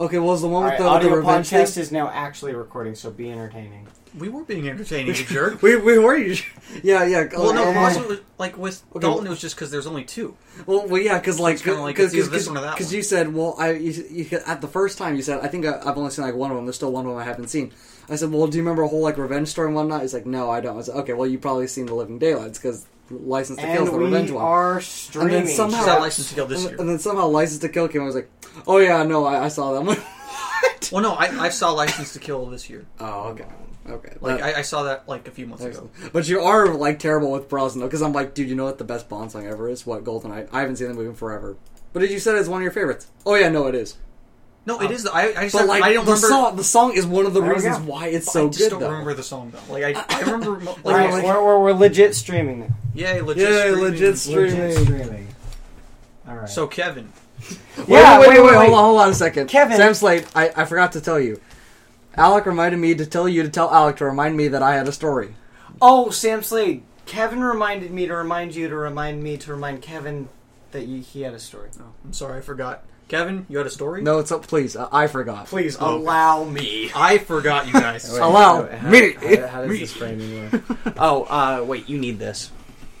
Okay, well, it's the one with the audio revenge podcast thing? is now actually recording, so be entertaining. We were being entertaining, you jerk. We were you? Yeah. Well, no, Okay. it wasn't, like, with Dalton, it was just because there's only two. Well, yeah, because It's kinda like, it's either this one or that one. you said, well, at the first time you said, I think I've only seen like one of them. There's still one of them I haven't seen. I said, well, do you remember a whole like revenge story and whatnot? He's like, no, I don't. I said, okay, well, you've probably seen The Living Daylights because License to Kill is the And revenge we one. are streaming. And then somehow- She's got License to Kill this year. And then somehow License to Kill came. I was like, oh yeah, no, I saw that one. What? Well, no, I saw License to Kill this year. Oh, okay. Okay. Like, I saw that, like, a few months ago. But you are, like, terrible with Brosnan, though, because I'm like, dude, you know what the best Bond song ever is? What, GoldenEye? I haven't seen the movie in forever. But you said it's one of your favorites. Oh, yeah, no, it is. No, it is. I just But, like, I don't remember. the song is one of the There we reasons go. why it's I so just good, don't though. remember the song, though. Like, I remember... Like, Alright, we're legit streaming now. Yay, legit Yay, streaming. legit streaming. Legit streaming. Alright. So, Kevin. Wait, hold on a second. Kevin. Sam Slade, I forgot to tell you. Alec reminded me to tell you to tell Alec to remind me that I had a story. Oh, Sam Slade. Kevin reminded me to remind you to remind me to remind Kevin that he had a story. Oh, I'm sorry, I forgot. Kevin, you had a story? No, it's up, please. I forgot. Please Oh, allow me. I forgot, you guys. Allow me. How does this framing work? Oh, wait, you need this.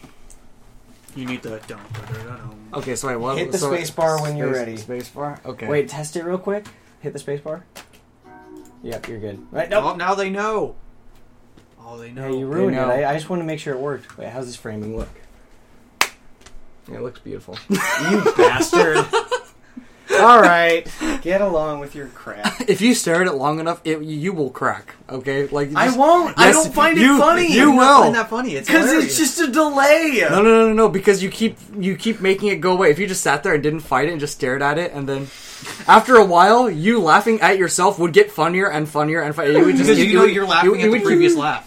You need the... Dum. Okay, so wait, what? Hit the space bar when you're ready. Space bar? Okay. Wait, test it real quick. Hit the space bar. Yep, you're good. Right, Nope. nope. Now they know. Oh, they know. Yeah, you ruined it. know. I just want to make sure it worked. Wait, how's this framing look? Yeah, it looks beautiful. You bastard. Alright. Get along with your crap. If you stare at it long enough, you will crack. Okay, like you I just- won't. I Yes, don't find you- it funny. you I will. find that funny. It's Because hilarious. it's just a delay. No, because you keep making it go away. If you just sat there and didn't fight it and just stared at it, and then after a while, you laughing at yourself would get funnier and funnier and funnier. You would just Because you know you're laughing at the would- previous laugh.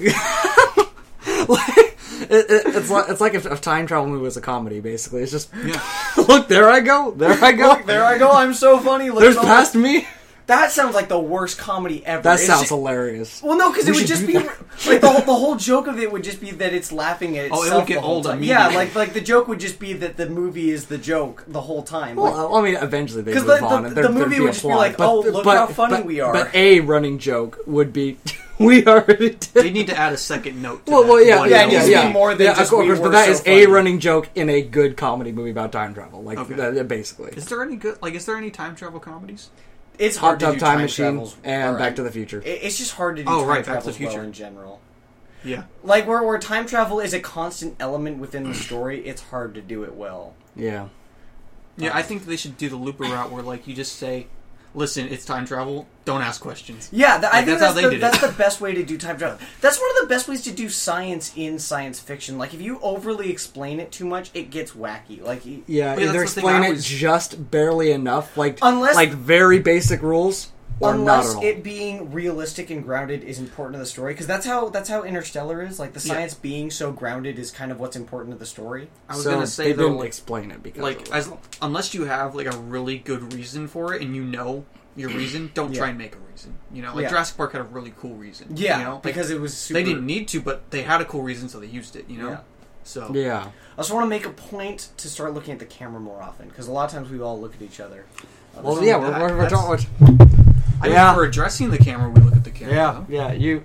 It's like if time travel movie was a comedy. Basically, it's just Yeah. look, there I go, Look, there I go. I'm so funny. Look There's at all past me. That sounds like the worst comedy ever. That It's sounds just- hilarious. Well, no, because We it would should just do be that. like the whole joke of it would just be that it's laughing at Oh, itself. it would get the whole old time. immediately. Yeah, like the joke would just be that the movie is the joke the whole time. Well, I mean, eventually they 'Cause move the- on, the- and the there'd movie be would a just be plot. like, "Oh, look how funny we are." But a running joke would be, we already did. They need to add a second note to Well, that. yeah, One yeah, it note. needs to be more than yeah, just of course, we but were that so is funny. a running joke in a good comedy movie about time travel, like Okay. basically. Is there any good? Like, is there any time travel comedies? It's Hot hard to Tub do Time time Machine travels. and Alright. Back to the Future. It's just hard to do Oh, time right, Back to the travels well Future. in general. Yeah. Like where time travel is a constant element within the story, it's hard to do it well. Yeah. Yeah, I think they should do the looper route where, like, you just say, listen, it's time travel, don't ask questions. Yeah, I think that's how they did it. that's the best way to do time travel. That's one of the best ways to do science in science fiction. Like, if you overly explain it too much, it gets wacky. Like, Yeah, Well, either that's the thing, explain I it was- just barely enough, like Unless- very basic rules, or not unless at all. it being realistic and grounded is important to the story, because that's how Interstellar is. Like, the science being so grounded is kind of what's important to the story. I was So gonna say they though, didn't like, explain it because like of as that. unless you have like a really good reason for it and you know your reason, don't try and make a reason. You know, like Yeah. Jurassic Park had a really cool reason. Yeah, you know? Like, because it was super... they didn't need to, but they had a cool reason, so they used it. You know, Yeah. so Yeah. I also want to make a point to start looking at the camera more often, because a lot of times we all look at each other. Well, So yeah, that- we're that's- talking. I Yeah. mean, for addressing the camera, we look at the camera. Yeah, you,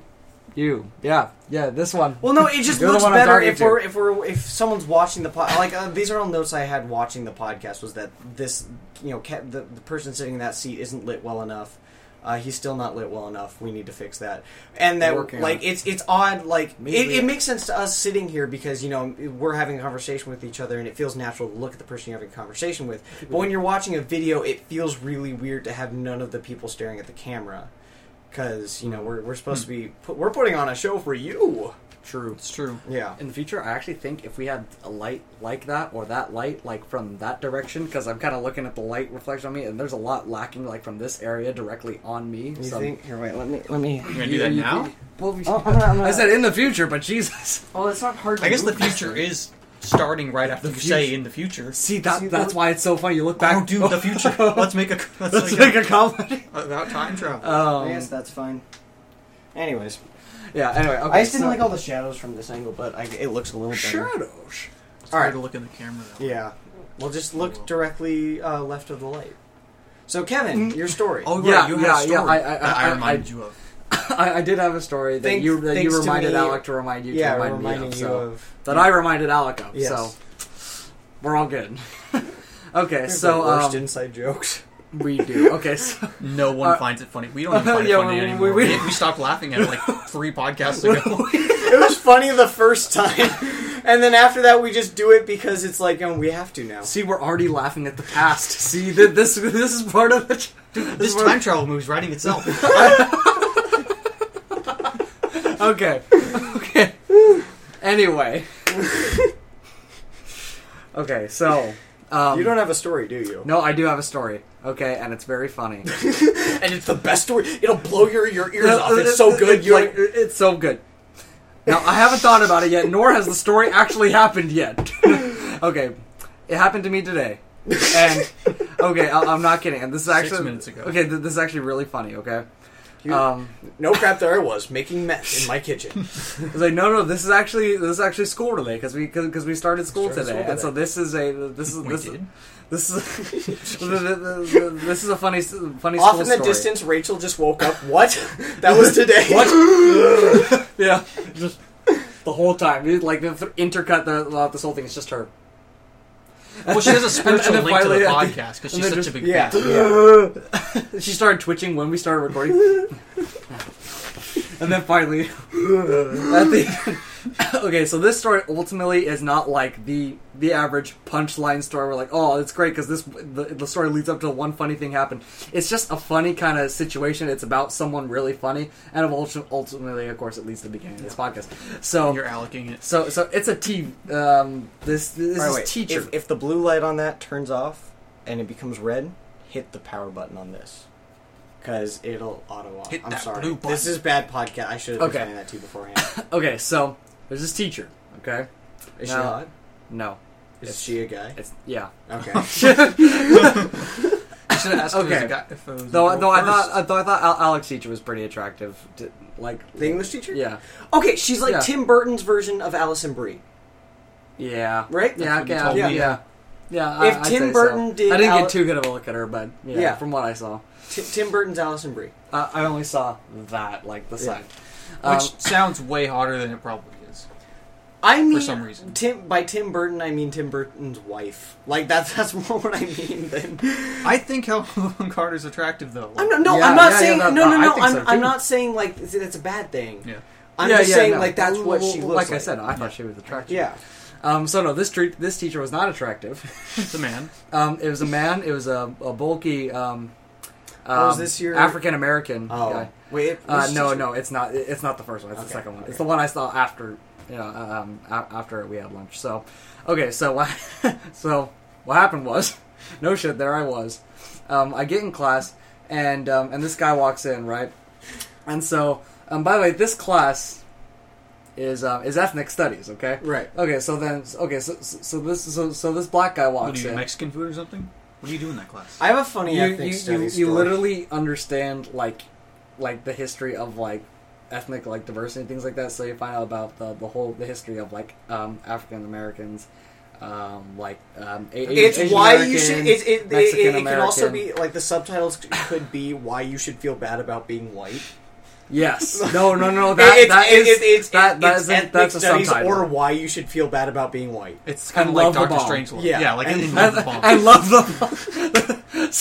yeah, this one. Well, no, it just You're the looks one I'm better talking if someone's watching the pod. Like these are all notes I had watching the podcast. Was that this the person sitting in that seat isn't lit well enough. He's still not lit well enough. We need to fix that. And that Working like on it's odd. Like Maybe it makes sense to us sitting here because we're having a conversation with each other and it feels natural to look at the person you're having a conversation with. But when you're watching a video, it feels really weird to have none of the people staring at the camera. Because we're supposed to be we're putting on a show for you. True. It's true. Yeah. In the future, I actually think if we had a light like that, or that light like from that direction, because I'm kind of looking at the light reflection on me, and there's a lot lacking like from this area directly on me. You think? Here, wait. Let me. You're gonna do that now? Well, Oh, I'm gonna- I said in the future, but Jesus. Oh, it's not hard. To I guess the move future is starting right after The you say future. in the future. See, See, that's why it's so funny. You look back. Oh, dude, the future. Let's make a Let's make a comedy. about time travel. I guess that's fine. Anyways, Yeah. Anyway, okay, I just didn't like all the shadows from this angle, but it looks a little better. shadows. It's all hard right. to look in the camera. Though. Yeah. Well, just look directly left of the light. So Kevin, your story. Oh, right, Yeah, you had yeah, a story yeah, that I reminded you of. I did have a story that Thanks you to reminded me- Alec to remind you yeah, to remind me reminding of. you So of. that I reminded Alec of. Yes. So we're all good. Okay, There's so the worst inside jokes. we do. Okay, so No one finds it funny. We don't even find it yeah, funny anymore. We stopped laughing at it like 3 podcasts ago. It was funny the first time, and then after that we just do it because it's like, we have to now. see, we're already laughing at the past. See, this is part of it. This time travel movie's writing itself. Okay. Okay. Anyway. Okay, so You don't have a story, do you? no, I do have a story. Okay, and it's very funny. And it's the best story. It'll blow your ears off. It's so good. You're like, It's so good. Now, I haven't thought about it yet, nor has the story actually happened yet. Okay, it happened to me today. And, okay, I'm not kidding. And this is actually... 6 minutes ago. Okay, this is actually really funny, okay? no crap. There I was making meth in my kitchen. It's like, no, this is actually school today, because we started school today. And so this is a funny school Off in the story. distance, Rachel just woke up. What? That was today. What? Yeah, just the whole time. Like intercut this whole thing. It's just her. Well, she has a spiritual And then link to the finally- podcast because and she's then such a big Yeah. fan. She started twitching when we started recording, and then finally, at the okay. So this story ultimately is not like the average punchline story. We're like, oh, it's great because the story leads up to one funny thing happened. It's just a funny kind of situation. It's about someone really funny, and ultimately, of course, it leads to the beginning of this podcast. So You're allocating it. So it's a T. This Right, is wait. teacher. If the blue light on that turns off and it becomes red, hit the power button on this. Because it'll auto off. Hit I'm that sorry. blue button. This is bad podcast. I should have Okay. explained that to you beforehand. Okay, so there's this teacher. Okay, Is she No. hot? no, Is she a guy? it's yeah. Okay. I should have asked if it was Okay. a guy. If it was a Though girl I first. thought Alex teacher was pretty attractive. Like The English teacher? Yeah, Okay, she's like Yeah. Tim Burton's version of Alison Brie. yeah, Right? Yeah, what you okay, told yeah, me. yeah, yeah. If I'd Tim say Burton so. did I didn't Al- get too good of a look at her, but yeah, Yeah. from what I saw, Tim Burton's Alison Brie. I only saw that like the Yeah. side. Which sounds way hotter than it probably is. I mean, some reason. By Tim Burton, I mean Tim Burton's wife. Like that's more what I mean than. I think Helen Carter's attractive though. I'm not, no, Yeah, I'm not yeah, saying yeah, no. I think so, I'm too. not saying like that's a bad thing. Yeah. I'm just saying no. like that's what she looks like. Like I said, I thought she was attractive. Yeah. So no, this teacher was not attractive. It's a man. It was a man. It was a bulky. is this your African American Oh guy? wait, No, it's not. It's not the first one. It's the Okay, second one. okay. It's the one I saw after. After we had lunch. So, okay. So what happened was, no shit. There I was. I get in class, and this guy walks in, right? And so, by the way, this class is ethnic studies. Okay. Right. Okay. So this black guy What walks do you in. Mexican food or something? What do you do in that class? I have a funny you ethnic you, studies you story. literally understand like the history of like ethnic like diversity and things like that. So you find out about the history of like African Americans, It's Asian why American, you should. It Mexican can also American. be like the subtitles could be why you should feel bad about being white. Yes. No. It's That's a studies subtitle. or why you should feel bad about being white. It's kind And of like Love the Doctor Bomb. Strangelove. Yeah. like And in Love the Bomb. I love the.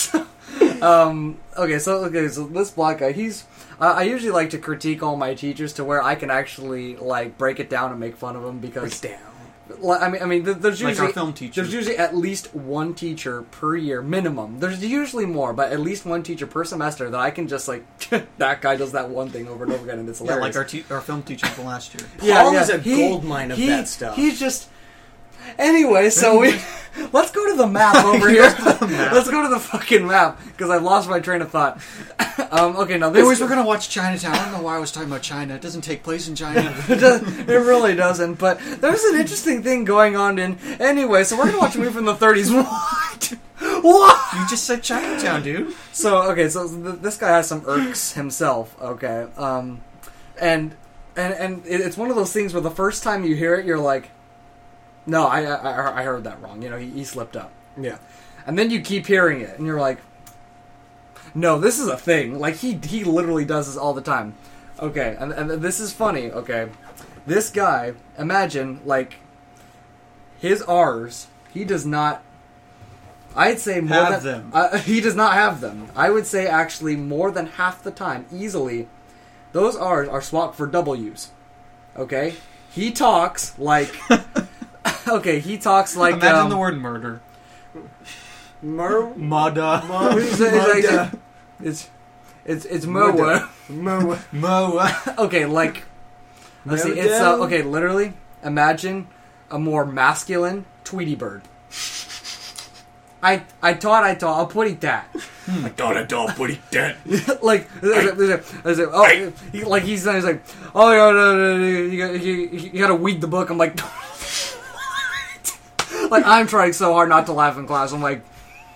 So this black guy, he's. I usually like to critique all my teachers to where I can actually like break it down and make fun of them because Down. I mean, there's Like usually our film teacher. There's usually at least one teacher per year minimum. There's usually more, but at least one teacher per semester that I can just like that guy does that one thing over and over again, and it's Yeah, hilarious. like our film teacher from last year. Paul is a goldmine of that stuff. He's just. Anyway, so let's go to the map over here. Let's go to the fucking map because I've lost my train of thought. Okay, now this Anyways, we're gonna watch Chinatown. I don't know why I was talking about China. It doesn't take place in China. it really doesn't. But there's an interesting thing going on in anyway. So we're gonna watch a movie from the 30s. What? You just said Chinatown, dude. So this guy has some irks himself. Okay, and it's one of those things where the first time you hear it, you're like, no, I heard that wrong. You know, he slipped up. Yeah. And then you keep hearing it, and you're like, No, this is a thing. Like, he literally does this all the time. Okay, and this is funny, okay? This guy, imagine, like, his R's, he does not... I'd say more Have than... them. He does not have them. I would say, actually, more than half the time, easily, those R's are swapped for W's. Okay? He talks like... Okay, he talks like... Imagine the word murder. Mada. It's Moa. Moa. Okay, like... Let's see, it's... okay, literally, imagine a more masculine Tweety Bird. I thought, I'll put it that. I thought, put it that. Like, he's like, oh, no, you gotta weed the book. I'm like, what? Like, I'm trying so hard not to laugh in class. I'm like,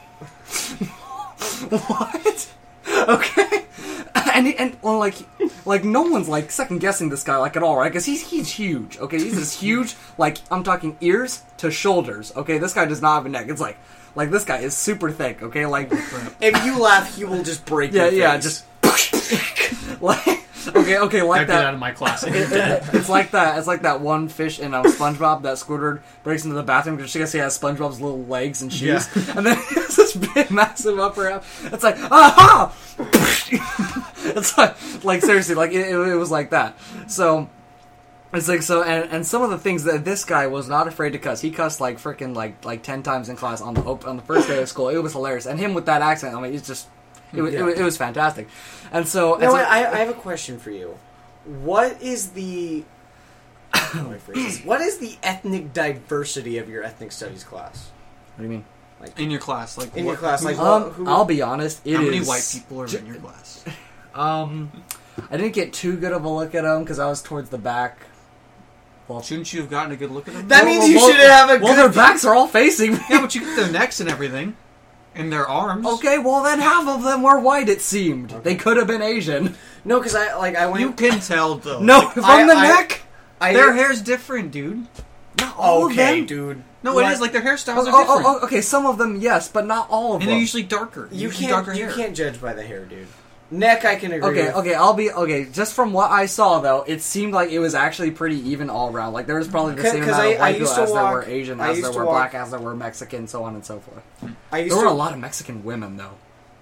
what? Okay. And well, like no one's like second guessing this guy like at all, right? Because he's huge. Okay, he's this huge. Like, I'm talking ears to shoulders. Okay, this guy does not have a neck. It's like this guy is super thick. Okay, like if you laugh, he will just break. your face. Yeah, just like okay, like I'd that. get out of my class. It's like that. It's like that one fish in SpongeBob that Squidward breaks into the bathroom because she has SpongeBob's little legs and shoes, and then he has this big, massive upper half. It's like aha! It's like seriously, like it was like that. So it's like so, and some of the things that this guy was not afraid to cuss. He cussed like freaking like 10 times in class on the first day of school. It was hilarious, and him with that accent. I mean, it's just. It was fantastic, and so. No, I have a question for you. What is the what is the ethnic diversity of your ethnic studies class? What do you mean? Like In your class, like in your class, like who, I'll be honest. How many white people are in your class? I didn't get too good of a look at them because I was towards the back. Well, shouldn't you have gotten a good look at them? That means you should have a good. Well, their backs are all facing me. Yeah, but you get their necks and everything. And their arms. Okay, well then half of them were white. It seemed they could have been Asian. No, because I went. You can tell though. No, from the neck. Their hair's different, dude. Not all of them. Dude. No, What? it is like their hairstyles are different. Okay, some of them yes, but not all of And them. they're usually darker. You Usually can't. darker You hair. can't judge by the hair, dude. Neck, I can agree. Okay. Just from what I saw, though, it seemed like it was actually pretty even all around. Like there was probably the same amount of white people as there were Asian, as there were black, as there were Mexican, so on and so forth. There were a lot of Mexican women, though.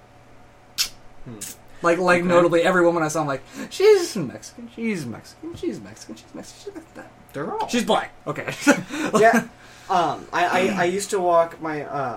Like notably, every woman I saw, I'm like, she's Mexican, she's Mexican, she's Mexican, she's Mexican, she's Mexican. They're all. She's black. Okay. Yeah. I used to walk my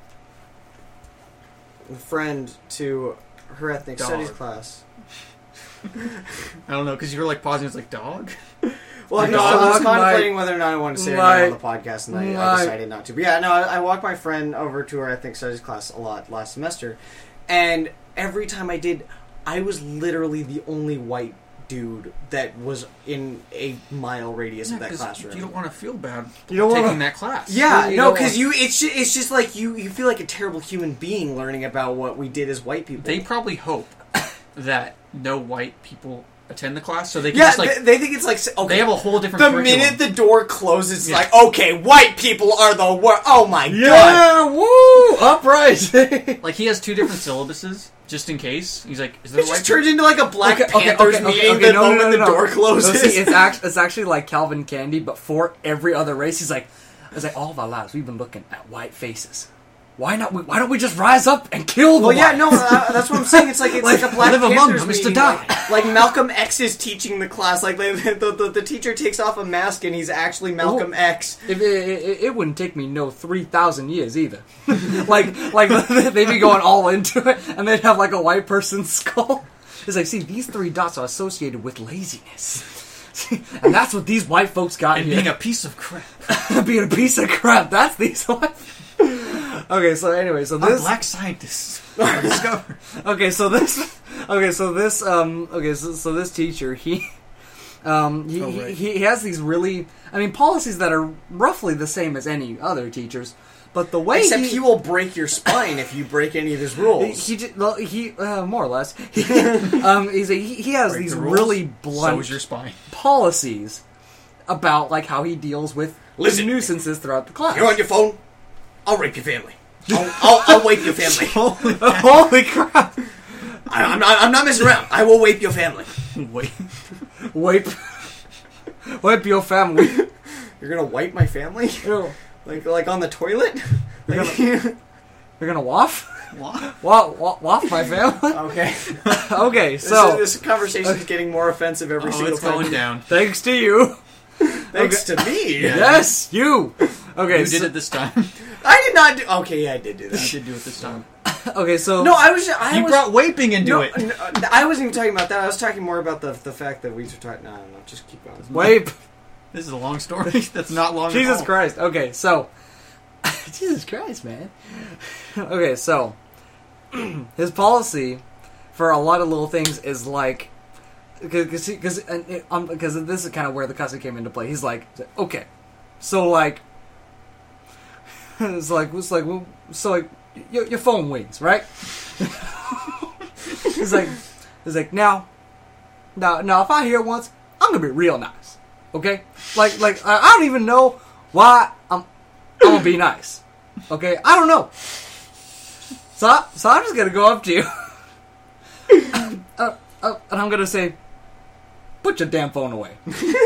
friend to her ethnic studies class. I don't know, because you were like pausing. It's like dog. Well, no, I was contemplating whether or not I wanted to say her name on the podcast, and I decided not to. But yeah, no, I walked my friend over to her ethnic studies class a lot last semester, and every time I did, I was literally the only white dude that was in a mile radius of that classroom. You don't want to feel bad You don't taking that class. Yeah, You no, don't because it's just like you feel like a terrible human being learning about what we did as white people. They probably hope that no white people attend the class, so they can yeah, just like they think it's like okay. they have a whole different. The curriculum. minute the door closes, it's like okay, white people are the worst. Oh my god! Yeah, woo, uprising. Like he has 2 different syllabuses just in case. He's like, is there It a white? just turns into like a Black Panthers meeting the moment the door closes. No, see, it's actually like Calvin Candy, but for every other race. He's like, all of our lives we've been looking at white faces. Why don't we just rise up and kill them? Well, yeah, no, that's what I'm saying. It's like a Black live among Panthers them is to meeting. die. Like Malcolm X is teaching the class. Like the teacher takes off a mask and he's actually Malcolm X. It wouldn't take me 3,000 years either. like they'd be going all into it, and they'd have like a white person's skull. It's like, see, these 3 dots are associated with laziness. And that's what these white folks got And here. being a piece of crap. Being a piece of crap. That's these white. Okay, so anyway, so Our this black scientists are discovered. so this teacher he has these really, I mean, policies that are roughly the same as any other teachers, but the way Except he will break your spine if you break any of his rules. he more or less he has Break these the rules, really so blunt is your spine. policies about like how he deals with Listen. nuisances throughout the class. You're on your phone. I'll rape your family. I'll rape your family. Holy crap! I'm not messing around. I will wape your family. Wait. Wipe your family. You're gonna wipe my family? Ew. Like on the toilet? Like, You're gonna waff? What? Waff my family? okay. Okay, so This conversation is getting more offensive every Oh, single it's time. going down. thanks to you. Thanks to me. Yes, you. Okay, You so, did it this time. I did not do. Okay, yeah, I did do You that. did do it this time. okay, so No, I was. You brought waping into No, it. I wasn't even talking about that. I was talking more about the fact that we were talking. No, just keep going. wipe. This is a long story. That's not long. Jesus at all. Christ. Okay, so Jesus Christ, man. Okay, so his policy for a lot of little things is like because this is kind of where the cussing came into play. He's like, okay, so like your phone rings, right? he's like now if I hear it once, I'm gonna be real nice, okay? Like I don't even know why I'm gonna be nice, okay? I don't know. So I'm just gonna go up to you, and I'm gonna say, put your damn phone away.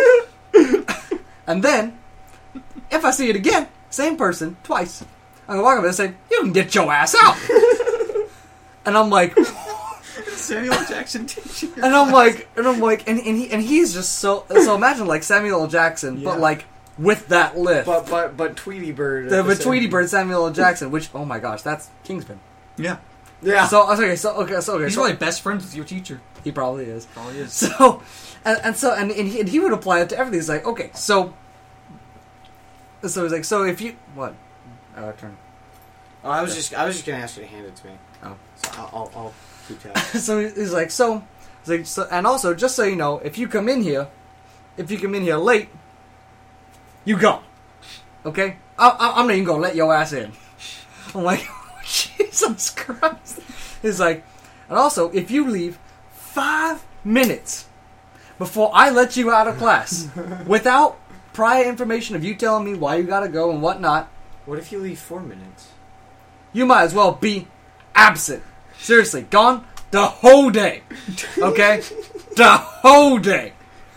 And then, if I see it again, same person, twice, I'm gonna walk up and say, you can get your ass out. And I'm like, Samuel Jackson teaching. and he's just so imagine like Samuel L. Jackson, but Yeah. like with that lift. But Tweety Bird. With Tweety Bird, Samuel L. Jackson, which, oh my gosh, that's Kingsman. Yeah. Yeah. So He's probably best friends with your teacher. he probably is. Probably is. So, and he would apply it to everything. He's like, okay, so he's like, so if you what? Turn. Oh, I was just gonna ask you to hand it to me. Oh. So I'll keep tabs. So he's like, so, and also just so you know, if you come in here late, you go. Okay, I'm not even gonna let your ass in. I'm like, Jesus Christ. He's like, and also if you leave 5 minutes before I let you out of class without prior information of you telling me why you gotta go and whatnot, What if you leave 4 minutes? you might as well be absent. Seriously, gone the whole day. Okay? The whole day.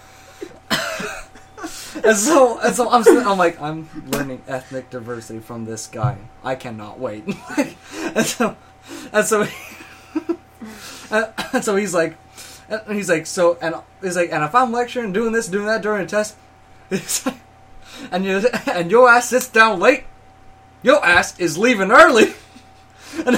and so I'm like, I'm learning ethnic diversity from this guy. I cannot wait. and so he's like, and if I'm lecturing, doing this, doing that during a test, it's like, and your ass sits down late, your ass is leaving early. And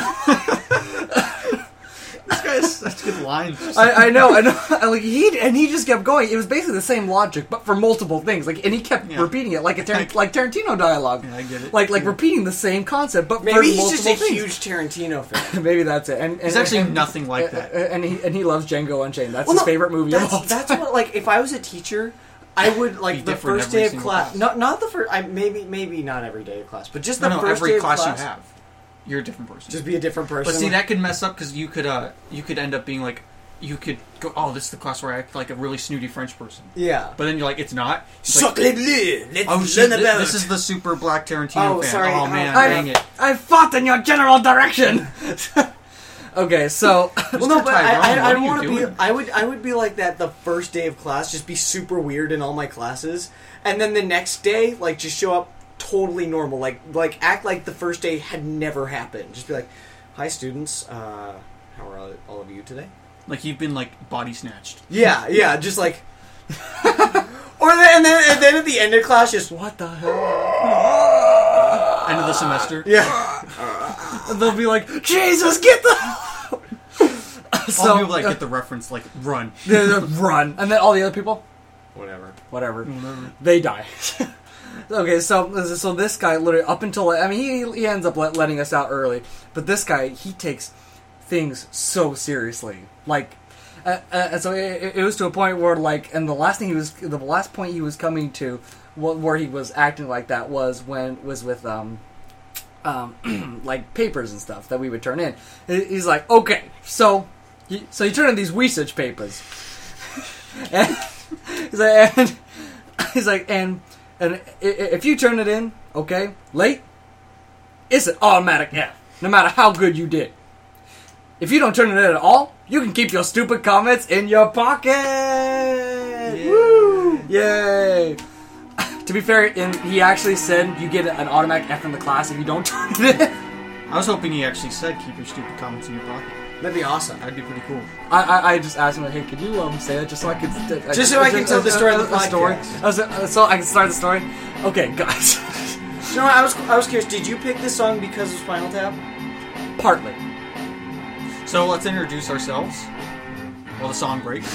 This guy has such good lines. I know. And, like he just kept going. It was basically the same logic, but for multiple things. Like, and he kept repeating it like like Tarantino dialogue. Yeah, I get it. Like repeating the same concept, but Maybe for he's multiple just a things. huge Tarantino fan. Maybe that's it. And He's actually nothing like that. And he loves Django Unchained. That's Well, his no, favorite movie of all That's time. what, like, if I was a teacher, I would, like, Be the different first every day of single class. class. Not the first. Maybe not every day of class, but just the No, first day every of class class. you have, you're a different person. Just be a different person. But see, that could mess up because you could end up being like, you could go, oh, this is the class where I act like a really snooty French person. Yeah. But then you're like, it's not. It's like, Sacre-bleu! Let's oh, shit, learn about. this is the super black Tarantino Oh, fan. sorry. Oh, man, I- dang it. I fought in your general direction. Okay, so Well, no, Mr. but Tyrone, I what are don't you want to be. doing? I would be like that the first day of class, just be super weird in all my classes, and then the next day, like, just show up totally normal, like act like the first day had never happened. Just be like, "Hi, students. How are all of you today?" Like you've been like body snatched. Yeah, just like. Or then, and then at the end of class, just what the hell? End of the semester. yeah. And they'll be like, Jesus, get the. All people like get the reference, like run. They run, and then all the other people, Whatever. they die. Okay, so this guy literally up until he ends up letting us out early, but this guy he takes things so seriously, like, and so it was to a point where like, and the last point he was coming to, where he was acting like that was with like papers and stuff that we would turn in. He's like, okay, so you turn in these research papers, and he's like, and if you turn it in, okay, late, it's an automatic F, no matter how good you did. If you don't turn it in at all, you can keep your stupid comments in your pocket. Yay. Woo! Yay! To be fair, he actually said you get an automatic F in the class if you don't turn it in. I was hoping he actually said keep your stupid comments in your pocket. That'd be awesome. That'd be pretty cool. I just asked him, like, hey, could you say that just so I could... Just so I can tell the story of the story. podcast. So I can start the story? Okay, guys. You know what? I was curious. Did you pick this song because of Spinal Tap? Partly. So let's introduce ourselves while the song breaks.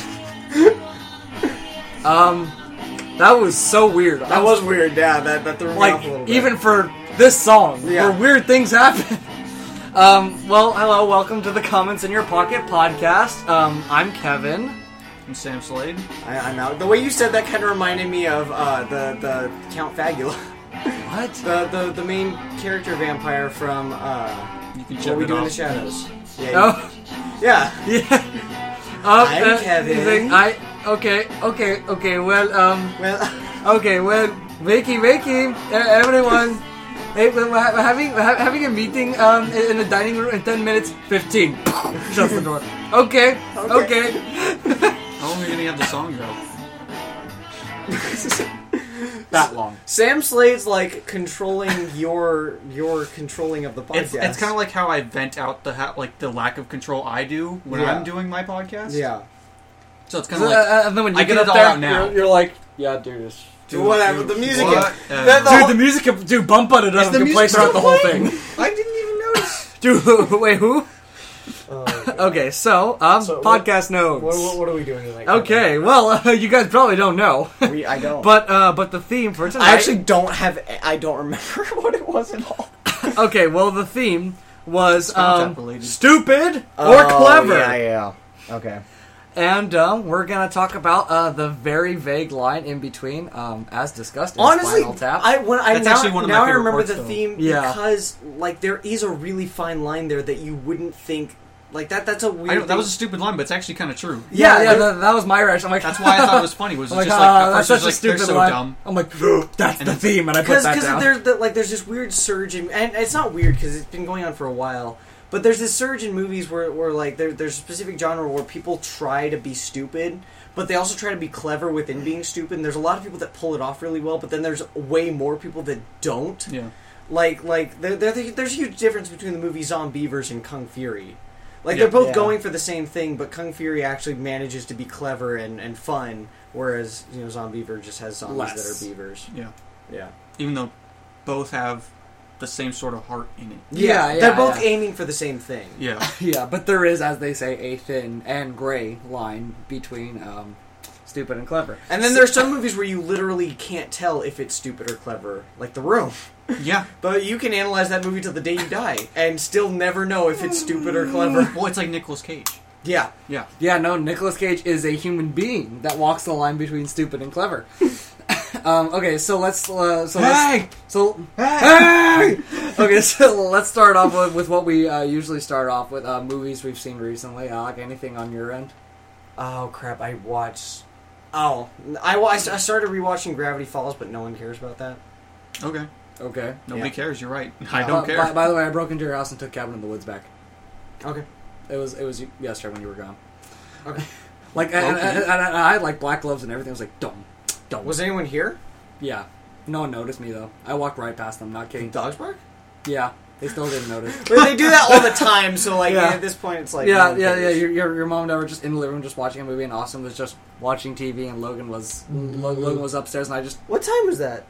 That was so weird. That was weird. Yeah, that threw me like, off a little bit. even for this song, Yeah. where weird things happen. Well, hello, welcome to the Comments in Your Pocket podcast. I'm Kevin. I'm Sam Slade. I'm out. The way you said that kind of reminded me of the Count Fagula. What? The main character vampire from You can What check We it Do in the off. Shadows. Yeah. Oh, Yeah. yeah. I'm Kevin. Okay, Well, Wakey, everyone. Hey, we're having a meeting in the dining room in 10 minutes. 15. Shuts the door. Okay. How long are you gonna have the song go? That long. Sam Slade's like controlling your controlling of the podcast. It's kind of like how I vent out the lack of control I do when Yeah. I'm doing my podcast. yeah. So it's kind of like And then when you I get get up it all there, out now. you're like, yeah, dude, it's... Whatever. The music. what? Dude, the music, dude, bump on it up the and play music throughout the still whole playing? thing. I didn't even notice. Dude, wait, who? God. Okay, so, So podcast notes. What are we doing tonight? Okay, well, you guys probably don't know, I don't. but the theme for tonight. I actually don't have. I don't remember what it was at all. Okay, well, the theme was Spinal Tap related. stupid or clever, Yeah. Okay. and we're gonna talk about the very vague line in between, as discussed in Honestly, Spinal Tap. That's actually one of my now I favorite remember parts, the though. theme Yeah. because like there is a really fine line there that you wouldn't think like that. That's a weird. I know, that thing. was a stupid line, but it's actually kind of true. yeah, there- that was my reaction. I'm like, That's why I thought it was funny. Was I'm just like, like at that's first such a it was like they're stupid so line. dumb. I'm like, that's And the theme, and I put that down. there's this weird surge in, and it's not weird because it's been going on for a while. But there's this surge in movies where like there's a specific genre where people try to be stupid, but they also try to be clever within being stupid. And there's a lot of people that pull it off really well, but then there's way more people that don't. Yeah. Like there's a huge difference between the movie Zombievers and Kung Fury. Like Yeah. they're both Yeah. going for the same thing, but Kung Fury actually manages to be clever and fun, whereas Zombiever just has zombies Less. that are beavers. Yeah. Yeah. Even though both have the same sort of heart in it. Yeah, they're both yeah. aiming for the same thing. Yeah. Yeah, but there is, as they say, a thin and gray line between stupid and clever. And then there's some movies where you literally can't tell if it's stupid or clever, like The Room. Yeah. But you can analyze that movie till the day you die and still never know if it's stupid or clever. Well, it's like Nicolas Cage. Yeah. Yeah. Yeah, no, Nicolas Cage is a human being that walks the line between stupid and clever. Okay, so let's Hey! Hey! Okay, so let's start off with what we usually start off with, movies we've seen recently. Like anything on your end? Oh crap! I watched. Oh, I started rewatching Gravity Falls, but no one cares about that. Okay. Okay. Nobody Yeah. cares. You're right. I don't care. By the way, I broke into your house and took Cabin in the Woods back. Okay. It was yesterday when you were gone. Okay. Like, and I had like black gloves and everything. I was like, don't. Was anyone here? Yeah. No one noticed me though. I walked right past them. Not kidding. Dogs bark? Yeah. They still didn't notice. But they do that all the time. So like Yeah. at this point, it's like Yeah, no one yeah. cares. Your mom and dad were just in the living room just watching a movie, and Austin was just watching TV, and Logan was upstairs, and I just. What time was that?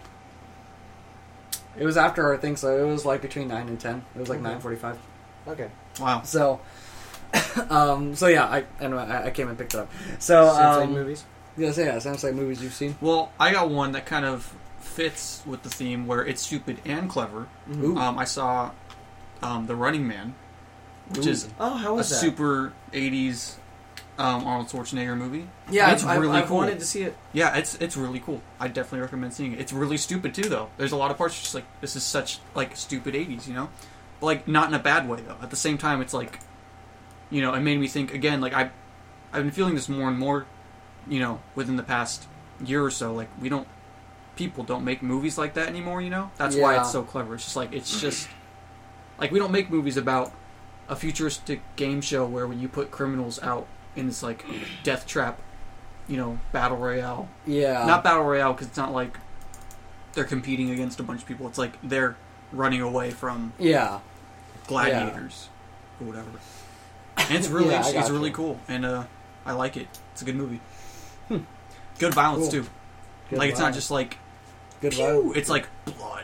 It was after our thing, so it was like between 9 and 10. It was like Okay. 9:45. Okay. Wow. So, so yeah, I came and picked it up. So, Sensei movies. yeah, sounds like movies you've seen. Well, I got one that kind of fits with the theme where it's stupid and clever. Ooh. I saw The Running Man, which is Oh, how a was that? super 80s Arnold Schwarzenegger movie. Yeah, it's I've really cool. wanted to see it. Yeah, it's really cool. I definitely recommend seeing it. It's really stupid too, though. There's a lot of parts just like this is such like stupid 80s, you know, but like not in a bad way though. At the same time, it's like, you know, it made me think again. Like I've been feeling this more and more, you know, within the past year or so. Like people don't make movies like that anymore. You know, that's why Yeah. it's so clever. It's just like we don't make movies about a futuristic game show where when you put criminals out in this like death trap, battle royale. Yeah. Not battle royale because it's not like they're competing against a bunch of people. It's like they're running away from Yeah. gladiators or whatever. And it's really Yeah, I it's got really you. cool, and I like it. It's a good movie. Good violence Cool. too. Good like it's not violence. just like Good pew. vibe. It's like blood.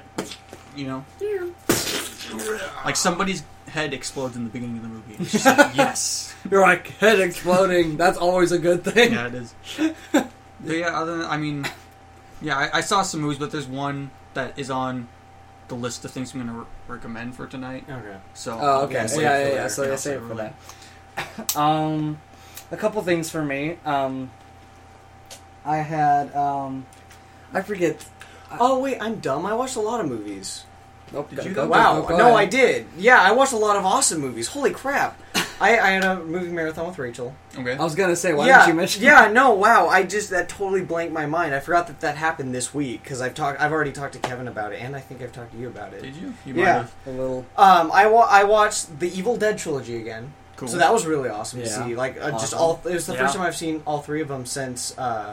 Like somebody's head explodes in the beginning of the movie. It's just like, yes. You're like, head exploding. That's always a good thing. Yeah, it is. But yeah, other than, I saw some movies, but there's one that is on the list of things I'm going to recommend for tonight. Okay. So Oh, okay. I'll save it for Yeah. later. So I'll yeah, save save it it for for later. that. A couple things for me. I had I forget. Oh wait, I'm dumb. I watched a lot of movies. Nope, Did you go, though? Wow, go no, I ahead. did. Yeah, I watched a lot of awesome movies. Holy crap! I had a movie marathon with Rachel. Okay. I was gonna say, why yeah, didn't you mention? yeah, no, wow. That totally blanked my mind. I forgot that happened this week because I've already talked to Kevin about it, and I think I've talked to you about it. Did you? You Yeah. might have. A little. I watched the Evil Dead trilogy again. Cool. So that was really awesome to Yeah. see. Like just Awesome. all. It was the Yeah. first time I've seen all three of them since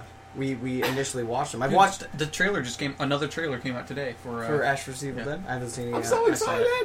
we initially watched them. I've Dude, watched the trailer just came. Another trailer came out today for Ash vs. Evil yeah. Dead. I haven't seen it I'm yet. so I saw excited.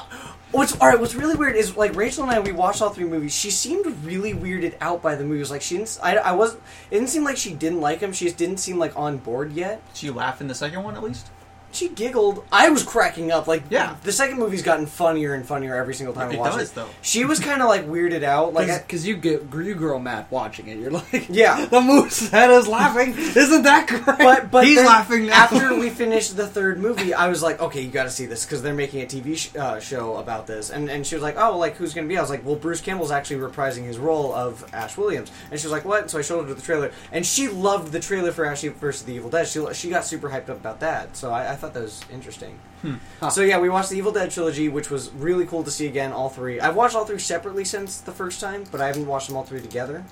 it. What's really weird is like Rachel and I, we watched all three movies. She seemed really weirded out by the movies. Like she didn't. It didn't seem like she didn't like them. She just didn't seem like on board yet. Did you laugh in the second one at least? She giggled. I was cracking up. Like Yeah. the second movie's gotten funnier and funnier every single time I It watch does it. though. She was kind of like weirded out. Like Because you grow mad watching it. You're like, yeah. the moose head is laughing. Isn't that great? But He's then laughing now. After we finished the third movie, I was like, okay, you got to see this because they're making a TV show about this. And she was like, oh, like who's going to be? I was like, well, Bruce Campbell's actually reprising his role of Ash Williams. And she was like, what? And so I showed her the trailer, and she loved the trailer for Ash vs. the Evil Dead. She got super hyped up about that. So I thought that was interesting. Huh. So yeah, we watched the Evil Dead trilogy, which was really cool to see again. All three. I've watched all three separately since the first time, but I haven't watched them all three together.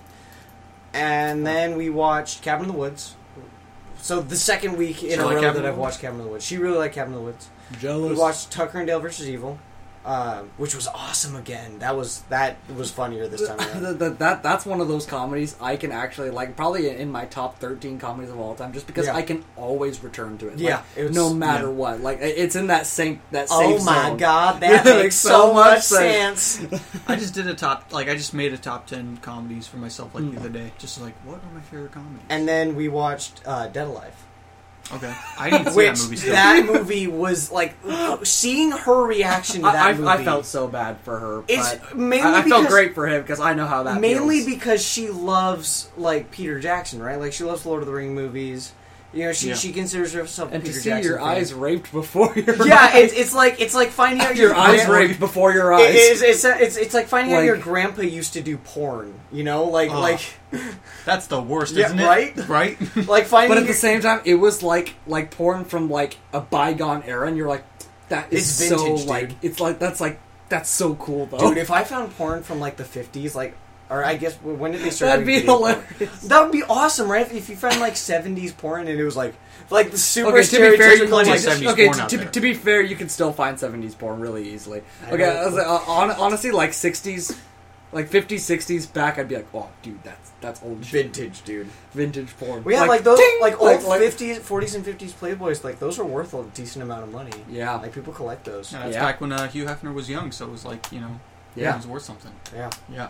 And then we watched Cabin in the Woods. So the second week in She a like row Cabin that in the I've watched Cabin in the Woods. She really liked Cabin in the Woods. We Jealous. watched Tucker and Dale vs. Evil, which was awesome again. That was funnier this time around. That's one of those comedies I can actually like, probably in my top 13 comedies of all time, just because Yeah. I can always return to it. Yeah, Like, it was- no matter yeah. what. Like it's in that safe Oh my zone. god, that Yeah, makes makes so so much much sense. I just did I just made a top 10 comedies for myself the other day. Just like, what are my favorite comedies? And then we watched Dead Alive. Okay. I didn't see Which that movie still. that movie was like seeing her reaction to that I movie. felt so bad for her. It's but mainly I felt because- great for him because I know how that mainly feels. because she loves like Peter Jackson, right? Like she loves Lord of the Ring movies. You know, Yeah. she considers herself a And to Peter see Jackson your fan. eyes raped before your Yeah, eyes. it's like finding out your eyes gran- raped before your eyes. It's like finding out Like- your grandpa used to do porn. You know, Oh. That's the worst, Yeah, isn't it? right? Right? like finding. But at the your- same time, it was like porn from like a bygone era, and you're like, that is It's so vintage, like dude. it's that's so cool though. dude, if I found porn from like the 50s, like, or I guess when did they start? That'd doing be video porn? hilarious. That would be awesome, right? If you found like 70s porn and it was like the super Okay, to be fair, you stereotypical, can like, like, 70s okay. porn out To, there. to be fair, you can still find 70s porn really easily. I Okay, know. I was like, honestly, like 60s, like 50s, 60s back, I'd be like, oh, dude, that's old shit. vintage, dude. Vintage porn. We had like those ding! like old like- 50s, 40s, and 50s Playboys. Like those are worth a decent amount of money. Yeah. Like people collect those. Yeah, that's Yeah. back when Hugh Hefner was young, so it was like, it Yeah. was worth something. Yeah. Yeah.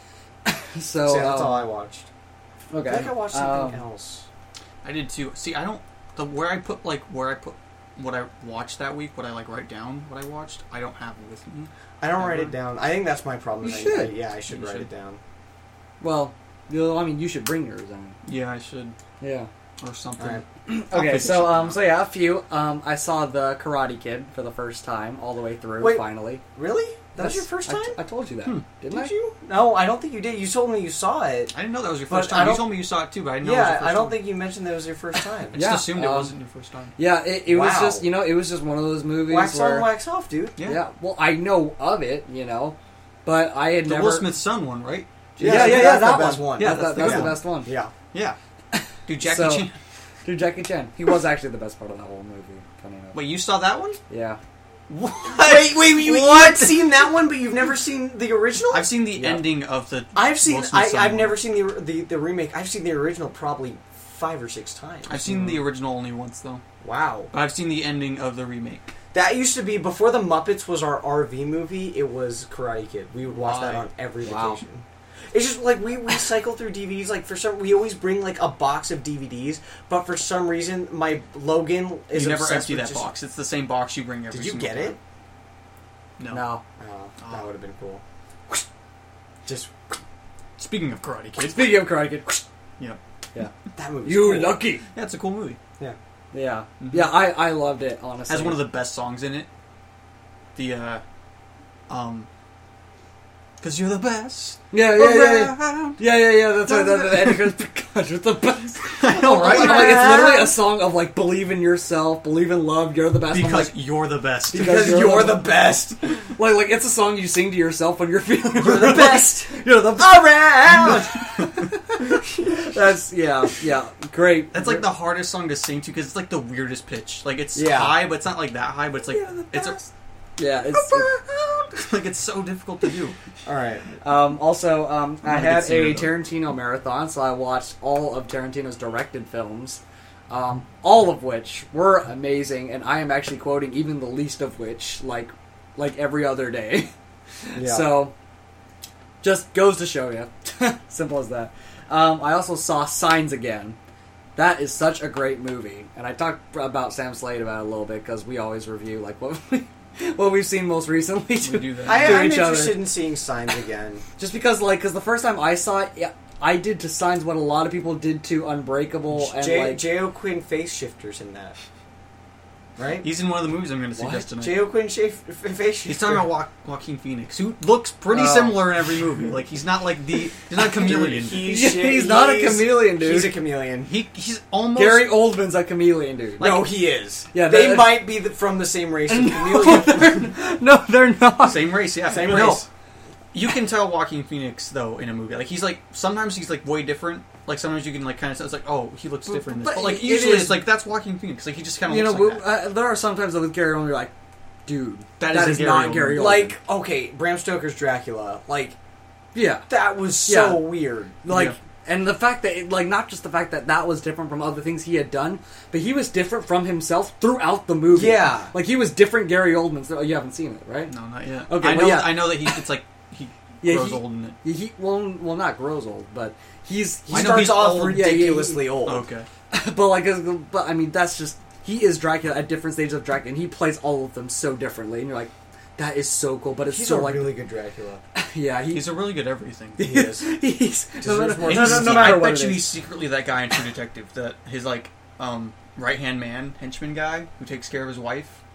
So So that's all I watched. Okay. I think I watched something else. I did too. See, I don't where I put what I watched that week, what I like write down what I watched, I don't have it with me. I don't write it down. I think that's my problem. You I should. I should You write should. it down. Well, I mean, you should bring yours. I mean, Yeah, I should yeah. or something. All right. Okay, figure so something out. so yeah, a few. I saw the Karate Kid for the first time, all the way through. Wait. Finally, Really? That was Yes, your first time? I told you that, didn't I? Did you? No, I don't think you did. You told me you saw it. I didn't know that was your But first I time. You don't- told me you saw it too, but I didn't know it was your Yeah, first I don't time. think you mentioned that it was your first time. I just Yeah, assumed it wasn't your first time. Yeah, it was Wow. just it was just one of those movies Wax where on, wax off, dude. yeah. Well, I know of it, but I had The never. Will Smith son one, right? Yeah, that's that the best one. one. Yeah, that's that's the good best one. Yeah. Yeah. Dude, Jackie So- Chan. Dude, Jackie Chan. He was actually the best part of that whole movie. Funny enough. Wait, you saw that one? Yeah. Wait, you've seen that one, but you've never seen the original? I've seen the ending of the. I've seen. Will Smith I've one. never seen the remake. I've seen the original probably 5 or 6 times. I've seen the original only once though. Wow. But I've seen the ending of the remake. That used to be before the Muppets was our RV movie. It was Karate Kid. We would watch that on every vacation. It's just like we cycle through DVDs. Like we always bring like a box of DVDs, but for some reason my Logan is You never obsessed empty with that just- box. It's the same box you bring every. Did you single get time. it? No. Oh, that would have been cool. Just Speaking of Karate Kid, Speaking of Karate Kid, yeah, that movie. you lucky. yeah, it's a cool movie. Yeah, yeah, I loved it honestly. Has one of the best songs in it. Because you're the best. Yeah. around. Yeah. That's right. And it goes, "God, you're the best." I know, right? Like, it's literally a song of like, believe in yourself, believe in love. You're the best. I'm Because like, you're the best. Because you're the best. like it's a song you sing to yourself when you're feeling. You're the best. You're the Around. That's yeah, great. That's like the hardest song to sing to because it's like the weirdest pitch. Like it's Yeah. high, but it's not like that high. But it's like it's like it's so difficult to do. All right. Also, I not a had good singer, a though. Tarantino marathon, so I watched all of Tarantino's directed films, all of which were amazing, and I am actually quoting even the least of which, like every other day. Yeah. So, just goes to show you. Simple as that. I also saw Signs again. That is such a great movie, and I talked about Sam Slade about it a little bit because we always review like what we've seen most recently. We do that. I'm each other. interested in seeing Signs again. Just because the first time I saw it, yeah, I did to Signs what a lot of people did to Unbreakable, and J.O. Quinn face shifters in that. Right? He's in one of the movies I'm going to suggest tonight. J.O. Quinn face shifter. He's talking about Joaquin Phoenix, who looks pretty Oh. similar in every movie. Like he's not like he's not a chameleon. He's not a chameleon, dude. He's a chameleon. He's almost Gary Oldman's a chameleon, dude. No, he is. Yeah, they that- might be from the same race. As No, chameleon. no, they're not. same race. Yeah, Same No, race. you can tell Joaquin Phoenix though in a movie. Like he's like sometimes he's like way different. Like sometimes you can like kind of it's like oh he looks different. In this. But But like it usually is- it's like that's Joaquin Phoenix. Like he just kind of You know, looks like that. there are sometimes with Gary Oldman, you're like, dude, That that is is a Gary not Oldman. Gary Oldman. Like, okay, Bram Stoker's Dracula. Like, yeah, that was so Yeah. weird. like. Yeah. And the fact that, like, not just the fact that that was different from other things he had done, but he was different from himself throughout the movie. Yeah. Like, he was different Gary Oldman. So, you haven't seen it, right? No, not yet. Okay, I well, know. yeah. I know that it's like he Yeah, grows he- old in it. Well, not grows old, but he's He I know starts he's off old. ridiculously old. Okay. but I mean, that's just he is Dracula at different stages of Dracula, and he plays all of them so differently, and you're like, that is so cool. But it's He's so a like, really good Dracula. yeah, He's a really good everything. He is. he's Deserves more no credit. matter I what bet it you is. he's secretly that guy in True Detective, that his like right hand man, henchman guy who takes care of his wife.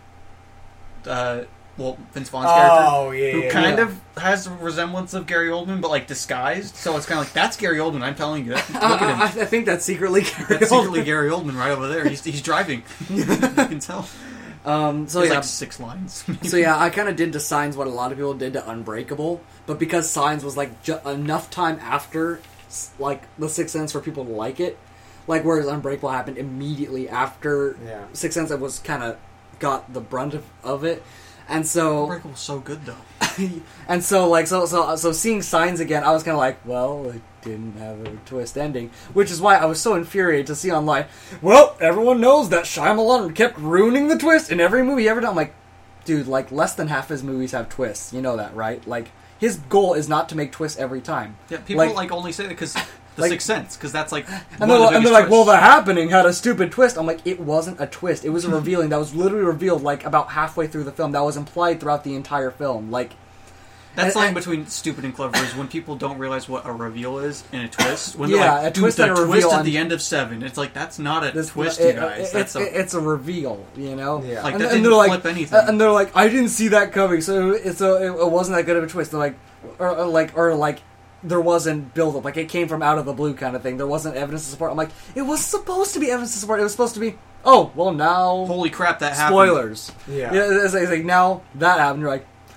Vince Vaughn's Oh, character, yeah, who yeah, kind yeah. of has a resemblance of Gary Oldman, but like disguised. So it's kind of like that's Gary Oldman. I'm telling you. Look I at him. think that's secretly Gary That's secretly Oldman. Gary Oldman right over there. He's driving. You can tell. So There's yeah, like 6 lines. so yeah, I kind of did to Signs what a lot of people did to Unbreakable, but because Signs was like enough time after, like The Sixth Sense for people to like it, like whereas Unbreakable happened immediately after Yeah. Sixth Sense, it was kind of got the brunt of it, and so Unbreakable was so good though. and so seeing Signs again, I was kind of like, well, it didn't have a twist ending, which is why I was so infuriated to see online. Well, everyone knows that Shyamalan kept ruining the twist in every movie he ever done. I'm like, dude, like less than half his movies have twists. You know that, right? Like his goal is not to make twists every time. Yeah, people Like- like only say that because the like- Sixth Sense, because that's like And one of the they're biggest like, well, twists. The Happening had a stupid twist. I'm like, it wasn't a twist. It was a revealing that was literally revealed like about halfway through the film. That was implied throughout the entire film. Like. That's and- line between stupid and clever is when people don't realize what a reveal is in a twist. When Yeah, they're like, a dude, twist the and a twist reveal at on- the end of 7. It's like, that's not a This- twist, it- you guys. it's a reveal, you know. Yeah. Like, And- that and didn't they're like, flip anything. And they're like, I didn't see that coming, so it wasn't that good of a twist. They're like, or like, there wasn't build up, like it came from out of the blue kind of thing. There wasn't evidence to support. I'm like, it was supposed to be evidence to support. It was supposed to be, oh well, now Holy crap, that happened. spoilers. Yeah. Yeah, it's like now that happened. You're like,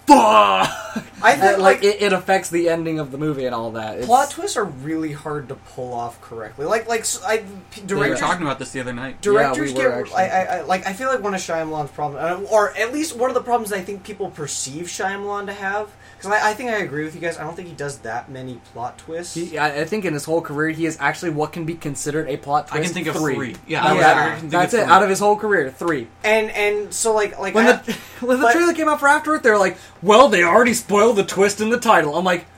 fuck. I think Like it affects the ending of the movie and all that. It's, plot twists are really hard to pull off correctly. We were Directors, talking about this the other night. directors Yeah, we were get. actually. I feel like one of Shyamalan's problems, or at least one of the problems I think people perceive Shyamalan to have. Because I think I agree with you guys. I don't think he does that many plot twists. I think in his whole career, he is actually what can be considered a plot twist. I can think of 3. Yeah, Yeah. I can think That's of it. 3. Out of his whole career, 3. And so like When when the but- trailer came out for After Earth, they were like, "Well, they already spoiled the twist in the title." I'm like,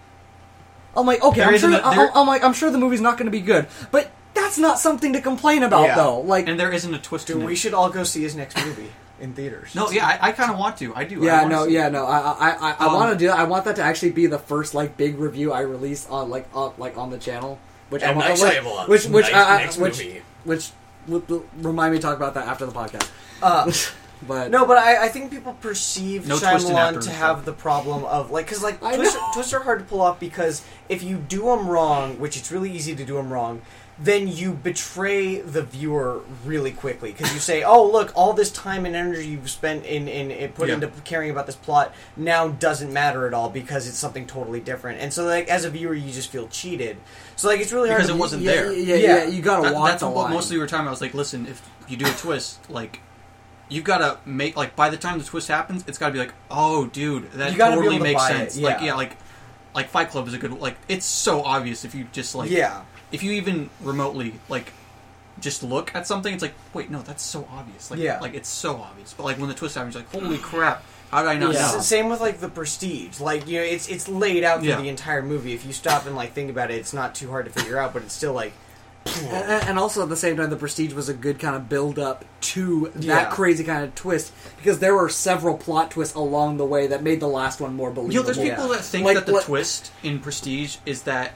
okay, There isn't a- I'm sure the movie's not going to be good, but that's not something to complain about, Yeah. though. Like, And there isn't a twist dude, in we it. should all go see his next movie in theaters. No, yeah, I kind of want to. I do. I yeah, wanna no, see yeah, it. no. I want to do that. I want that to actually be the first like big review I release on on the channel, which I And want, nice Shyamalan. which Nice I- next which movie. which will remind me to talk about that after the podcast. But No, but I think people perceive No twist in Shyamalan After to Earth, have though. the problem of because I twists are hard to pull off because if you do them wrong, which it's really easy to do them wrong, then you betray the viewer really quickly because you say, "Oh, look, all this time and energy you've spent in put Yeah. into caring about this plot now doesn't matter at all because it's something totally different." And so, like as a viewer, you just feel cheated. So, like it's really hard Because to it wasn't yeah, there. Yeah, you gotta walk That's the what line. mostly we were talking about. I was like, listen, if you do a twist, like, you've got to make, like, by the time the twist happens, it's got to be like, oh, dude, that You gotta be totally able to makes buy sense. it, Like, yeah. yeah, like Fight Club is a good, like, it's so obvious if you just, like, Yeah. if you even remotely, like, just look at something, it's like, wait, no, that's so obvious. Like, Yeah. like it's so obvious. But, like, when the twist happens, you're like, holy crap, how did I not Yeah. know? Same with like The Prestige. Like it's laid out through Yeah. the entire movie. If you stop and like think about it, it's not too hard to figure out. But it's still like, And also at the same time, The Prestige was a good kind of build up to that Yeah. crazy kind of twist because there were several plot twists along the way that made the last one more believable. You know, there's people Yeah. that think Like, that the what- twist in Prestige is that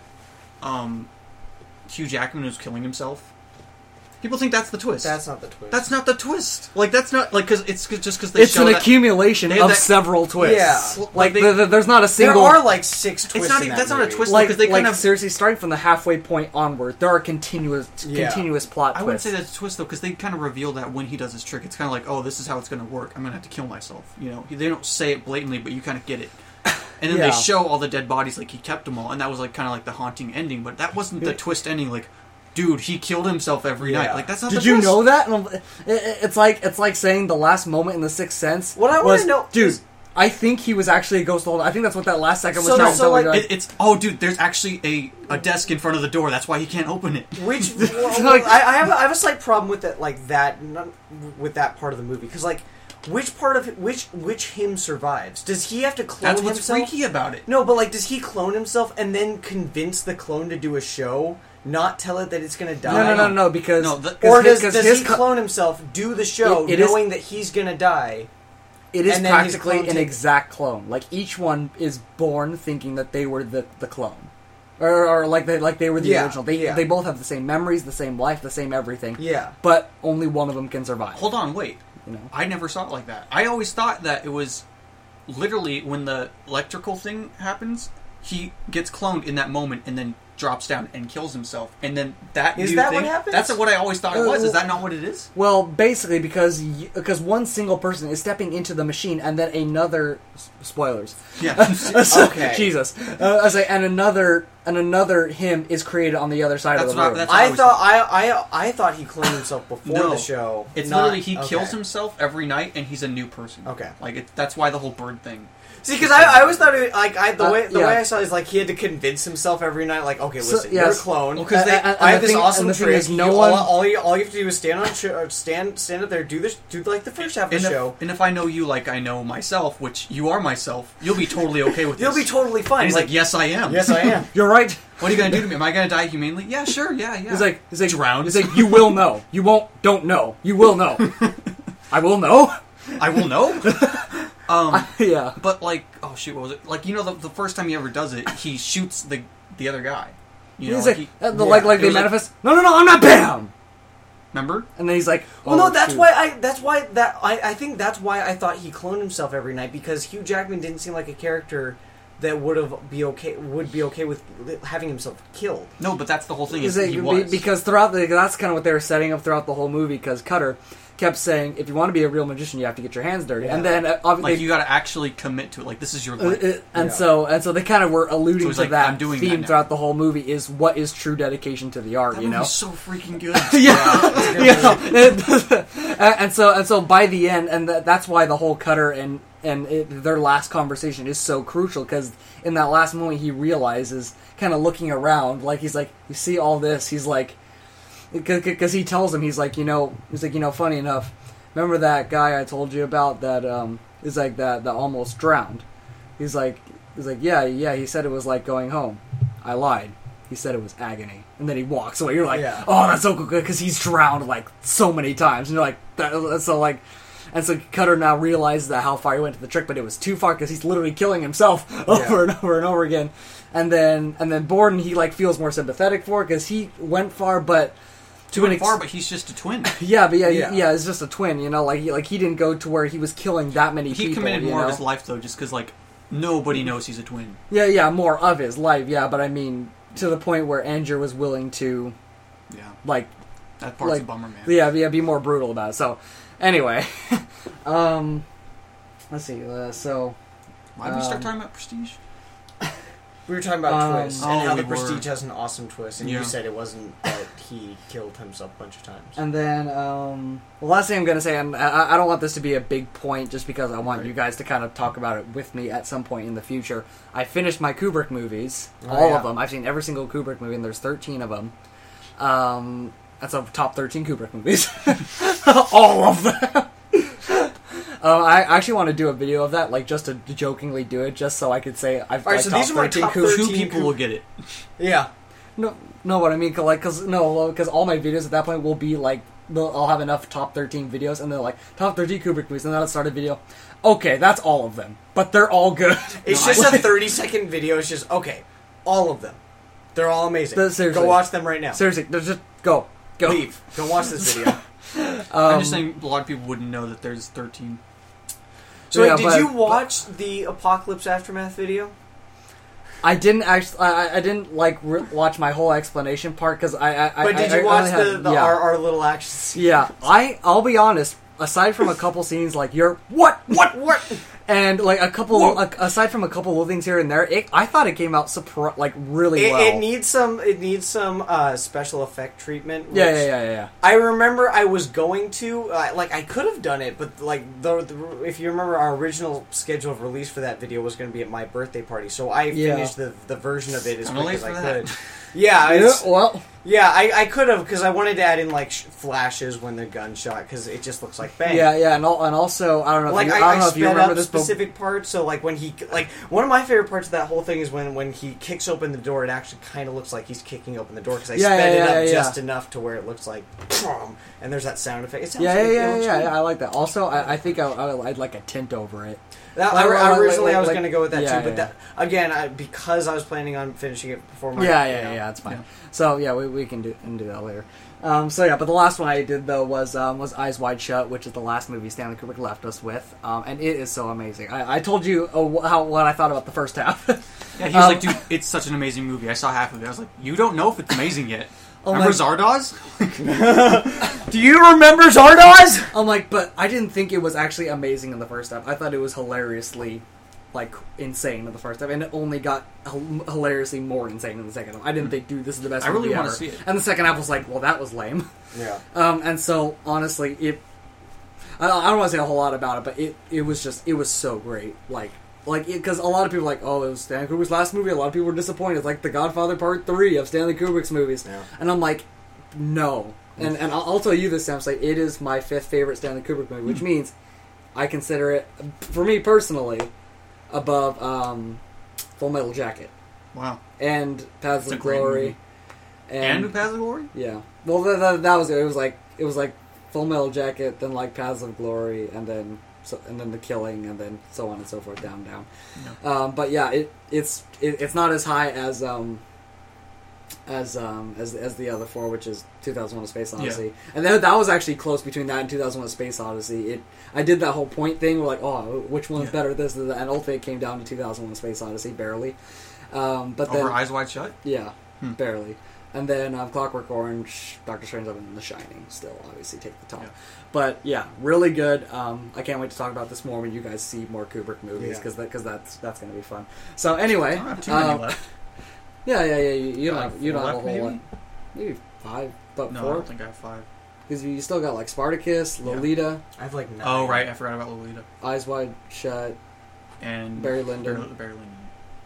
Hugh Jackman was killing himself. People think that's the twist. that's not the twist. That's not the twist. Like that's not like because it's just because they It's show an that accumulation they- of that- several twists. Yeah. Like They- there's not a there single. are like 6 twists. It's not in even- that that's not a movie. twist. like, because they kind of- seriously, starting from the halfway point onward, there are continuous Yeah. plot twists. I wouldn't say that's a twist though because they kind of reveal that when he does his trick, it's kind of like, oh, this is how it's going to work. I'm going to have to kill myself. You know, they don't say it blatantly, but you kind of get it. And then Yeah. they show all the dead bodies like he kept them all, and that was like kind of like the haunting ending. But that wasn't the twist ending. Like, dude, he killed himself every Yeah. night. Like that's not. Did the you twist. know that? And it's like saying the last moment in The Sixth Sense. What I wanna was, know dude. is- I think he was actually a ghost the whole time. I think that's what that last second was So- trying to so, tell like, me. It's oh, dude. There's actually a desk in front of the door. That's why he can't open it. Which Like- I have a slight problem with that, like that, not with that part of the movie, because like which part of which him survives? Does he have to clone That's what's himself? freaky about it. No, but like, does he clone himself and then convince the clone to do a show, not tell it that it's going to die? No, because No, the- Or his- does his he co- clone himself, do the show, It is- knowing that he's going to die? it is and then his practically clone an takes- exact clone. Like each one is born thinking that they were the clone, or like they were the Yeah, original. yeah. They both have the same memories, the same life, the same everything. Yeah. But only one of them can survive. Hold on, wait. You know? I never saw it like that. I always thought that it was literally when the electrical thing happens, he gets cloned in that moment and then drops down and kills himself. And then that Is new that thing, what happens? That's what I always thought it was. Is that not what it is? Well, basically, because one single person is stepping into the machine, and then another spoilers. Yeah. Okay. Jesus. I say, and another him is created on the other side That's of the what I- room. that's- I thought I thought he cloned himself before No. the show. It's not- literally he okay. kills himself every night and he's a new person. Okay. Like that's why the whole bird thing. See, because I always thought it, like the way yeah. I saw it is like he had to convince himself every night. Like, okay, So, listen, yes. you're a clone. Well, 'cause they- and I have the this thing- awesome and the thing trick. is, no one- all you have to do is stand on stand up there, do like the first half of the show. And if I know you like I know myself, which you are myself, you'll be totally okay with this. You'll be totally fine. And he's like, yes, I am. yes, I am. You're right. What are you going to do to me? Am I going to die humanely? Yeah, sure, yeah. He's like, drown. He's like, you will know. You won't. Don't know. You will know. I will know. I will know. Yeah. But like, oh shoot, what was it? Like, you know, the first time he ever does it, he shoots the other guy. You know, He's like, like, he, like It they was like- manifest. No, I'm not Bam. remember? And then he's like, Well, oh, no, that's shoot. why I think that's why I thought he cloned himself every night, because Hugh Jackman didn't seem like a character that would be okay with having himself killed. No, but that's the whole thing. Is Is it he was because that's kind of what they were setting up throughout the whole movie. Because Cutter, kept saying, if you want to be a real magician, you have to get your hands dirty. Yeah. And then obviously, Like you got to actually commit to it. Like this is your life. and Yeah. so they kind of were alluding So it's to like, that I'm doing that theme now. throughout the whole movie is what is true dedication to the art, That you know? movie's so freaking good. And so by the end, and that's why the whole Cutter and their last conversation is so crucial, because in that last moment he realizes, kind of looking around, like he's like, you see all this, he's like, because he tells him, he's like, funny enough, remember that guy I told you about that is like that almost drowned? He's like, yeah, he said it was like going home. I lied. He said it was agony. And then he walks away. You're like, Yeah. oh, that's so good, because he's drowned like so many times. And you're like, and so Cutter now realizes that how far he went to the trick, but it was too far because he's literally killing himself over and over and over again. And then Borden, he like feels more sympathetic for because he went far, but but he's just a twin. yeah, it's just a twin, you know, like he didn't go to where he was killing that many people. He committed you more know? of his life though, just because like nobody knows he's a twin. Yeah, more of his life, yeah, but I mean to the point where Andrew was willing to, Yeah, like, that part's like, a bummer, man. yeah, be more brutal about it. So, anyway, let's see. So, Why did we start talking about Prestige? We were talking about twists, and how we the were. Prestige has an awesome twist, and Yeah. you said it wasn't that he killed himself a bunch of times. and then the last thing I'm gonna say, and I don't want this to be a big point, just because I want Right. you guys to kind of talk about it with me at some point in the future. I finished my Kubrick movies, Oh, all yeah. of them. I've seen every single Kubrick movie, and there's 13 of them. That's a top 13 Kubrick movies. All of them. I actually want to do a video of that, like just to jokingly do it, just so I could say I've All right, like, so top these are my 13 top Kubrick. 2 13 people will get it. Yeah. No, what I mean, because all my videos at that point will be like, I'll have enough top 13 videos, and they're like top 13 Kubrick movies, and then I'll start a video. Okay, that's all of them, but they're all good. It's just a 30-second video. It's just, okay, all of them. They're all amazing. Seriously. Go watch them right now. Seriously, just go. Leave. Don't watch this video. I'm just saying a lot of people wouldn't know that there's 13. So Yeah, did but- you watch the Apocalypse Aftermath video? I didn't actually. I didn't like watch my whole explanation part because But did you watch yeah. our little action scene? Yeah, I'll be honest. Aside from a couple scenes like what, and like a couple aside from a couple of things here and there, I thought it came out really well. It needs some special effect treatment. Which Yeah. I remember I was going to I could have done it, but like if you remember, our original schedule of release for that video was going to be at my birthday party, so I Yeah. finished the version of it as Kinda quick late as I for that. could. Yeah, it's, Well, yeah, I could have, because I wanted to add in like flashes when the gun shot, because it just looks like bang. yeah, and also I don't know. Like if you, I I don't know if you sped remember up this, but specific parts. So like when he one of my favorite parts of that whole thing is when he kicks open the door. It actually kind of looks like he's kicking open the door, because I sped it up just enough to where it looks like, and there's that sound effect. It sounds like it looks good. I like that. Also, I think I'd like a tint over it. Originally, I was like- going to go with that yeah, too, but yeah. that, again, because I was planning on finishing it before my Yeah, it's fine. Yeah. So yeah, we can do that later. So yeah, but the last one I did though was Eyes Wide Shut, which is the last movie Stanley Kubrick left us with, and it is so amazing. I told you what I thought about the first half. Yeah, he was like, dude, it's such an amazing movie. I saw half of it. I was like, you don't know if it's amazing yet. Remember Zardoz? Do you remember Zardoz? I'm like, but I didn't think it was actually amazing in the first half. I thought it was hilariously, like, insane in the first half, and it only got hilariously more insane in the second half. I didn't think, dude, this is the best I really movie wanna ever. see it. And the second half was like, well, that was lame. Yeah. And so, honestly, I don't want to say a whole lot about it, but it was so great. Because a lot of people are like, oh, it was Stanley Kubrick's last movie. A lot of people were disappointed. It's like The Godfather Part 3 of Stanley Kubrick's movies. Yeah. And I'm like, no. And I'll tell you this, Sam, like, it is my 5th favorite Stanley Kubrick movie, which means I consider it, for me personally, above Full Metal Jacket. Wow. And Paths It's a of great Glory. movie. And Paths of Glory? Yeah. Well, that was it. It was like Full Metal Jacket, then like Paths of Glory, and then The Killing, and then so on and so forth, down. Yeah. But yeah, it's not as high as the other four, which is 2001: A Space Odyssey, and that was actually close between that and 2001: A Space Odyssey. I did that whole point thing, where like, oh, which one's better, this and that, and ultimately it came down to 2001: A Space Odyssey, barely. But then Over Eyes Wide Shut? yeah. barely. And then Clockwork Orange, Doctor Strange, and The Shining still obviously take the top. Yeah. But yeah, really good. I can't wait to talk about this more when you guys see more Kubrick movies because that's going to be fun. So anyway, I don't have too many left. Yeah. You don't have a left, whole maybe? lot. Maybe 5, but No, I 4 don't think I have 5. because you still got like Spartacus, Yeah. Lolita, I have like 9. Oh, right. I forgot about Lolita. Eyes Wide Shut, And Barry Lyndon, Barry Lyndon.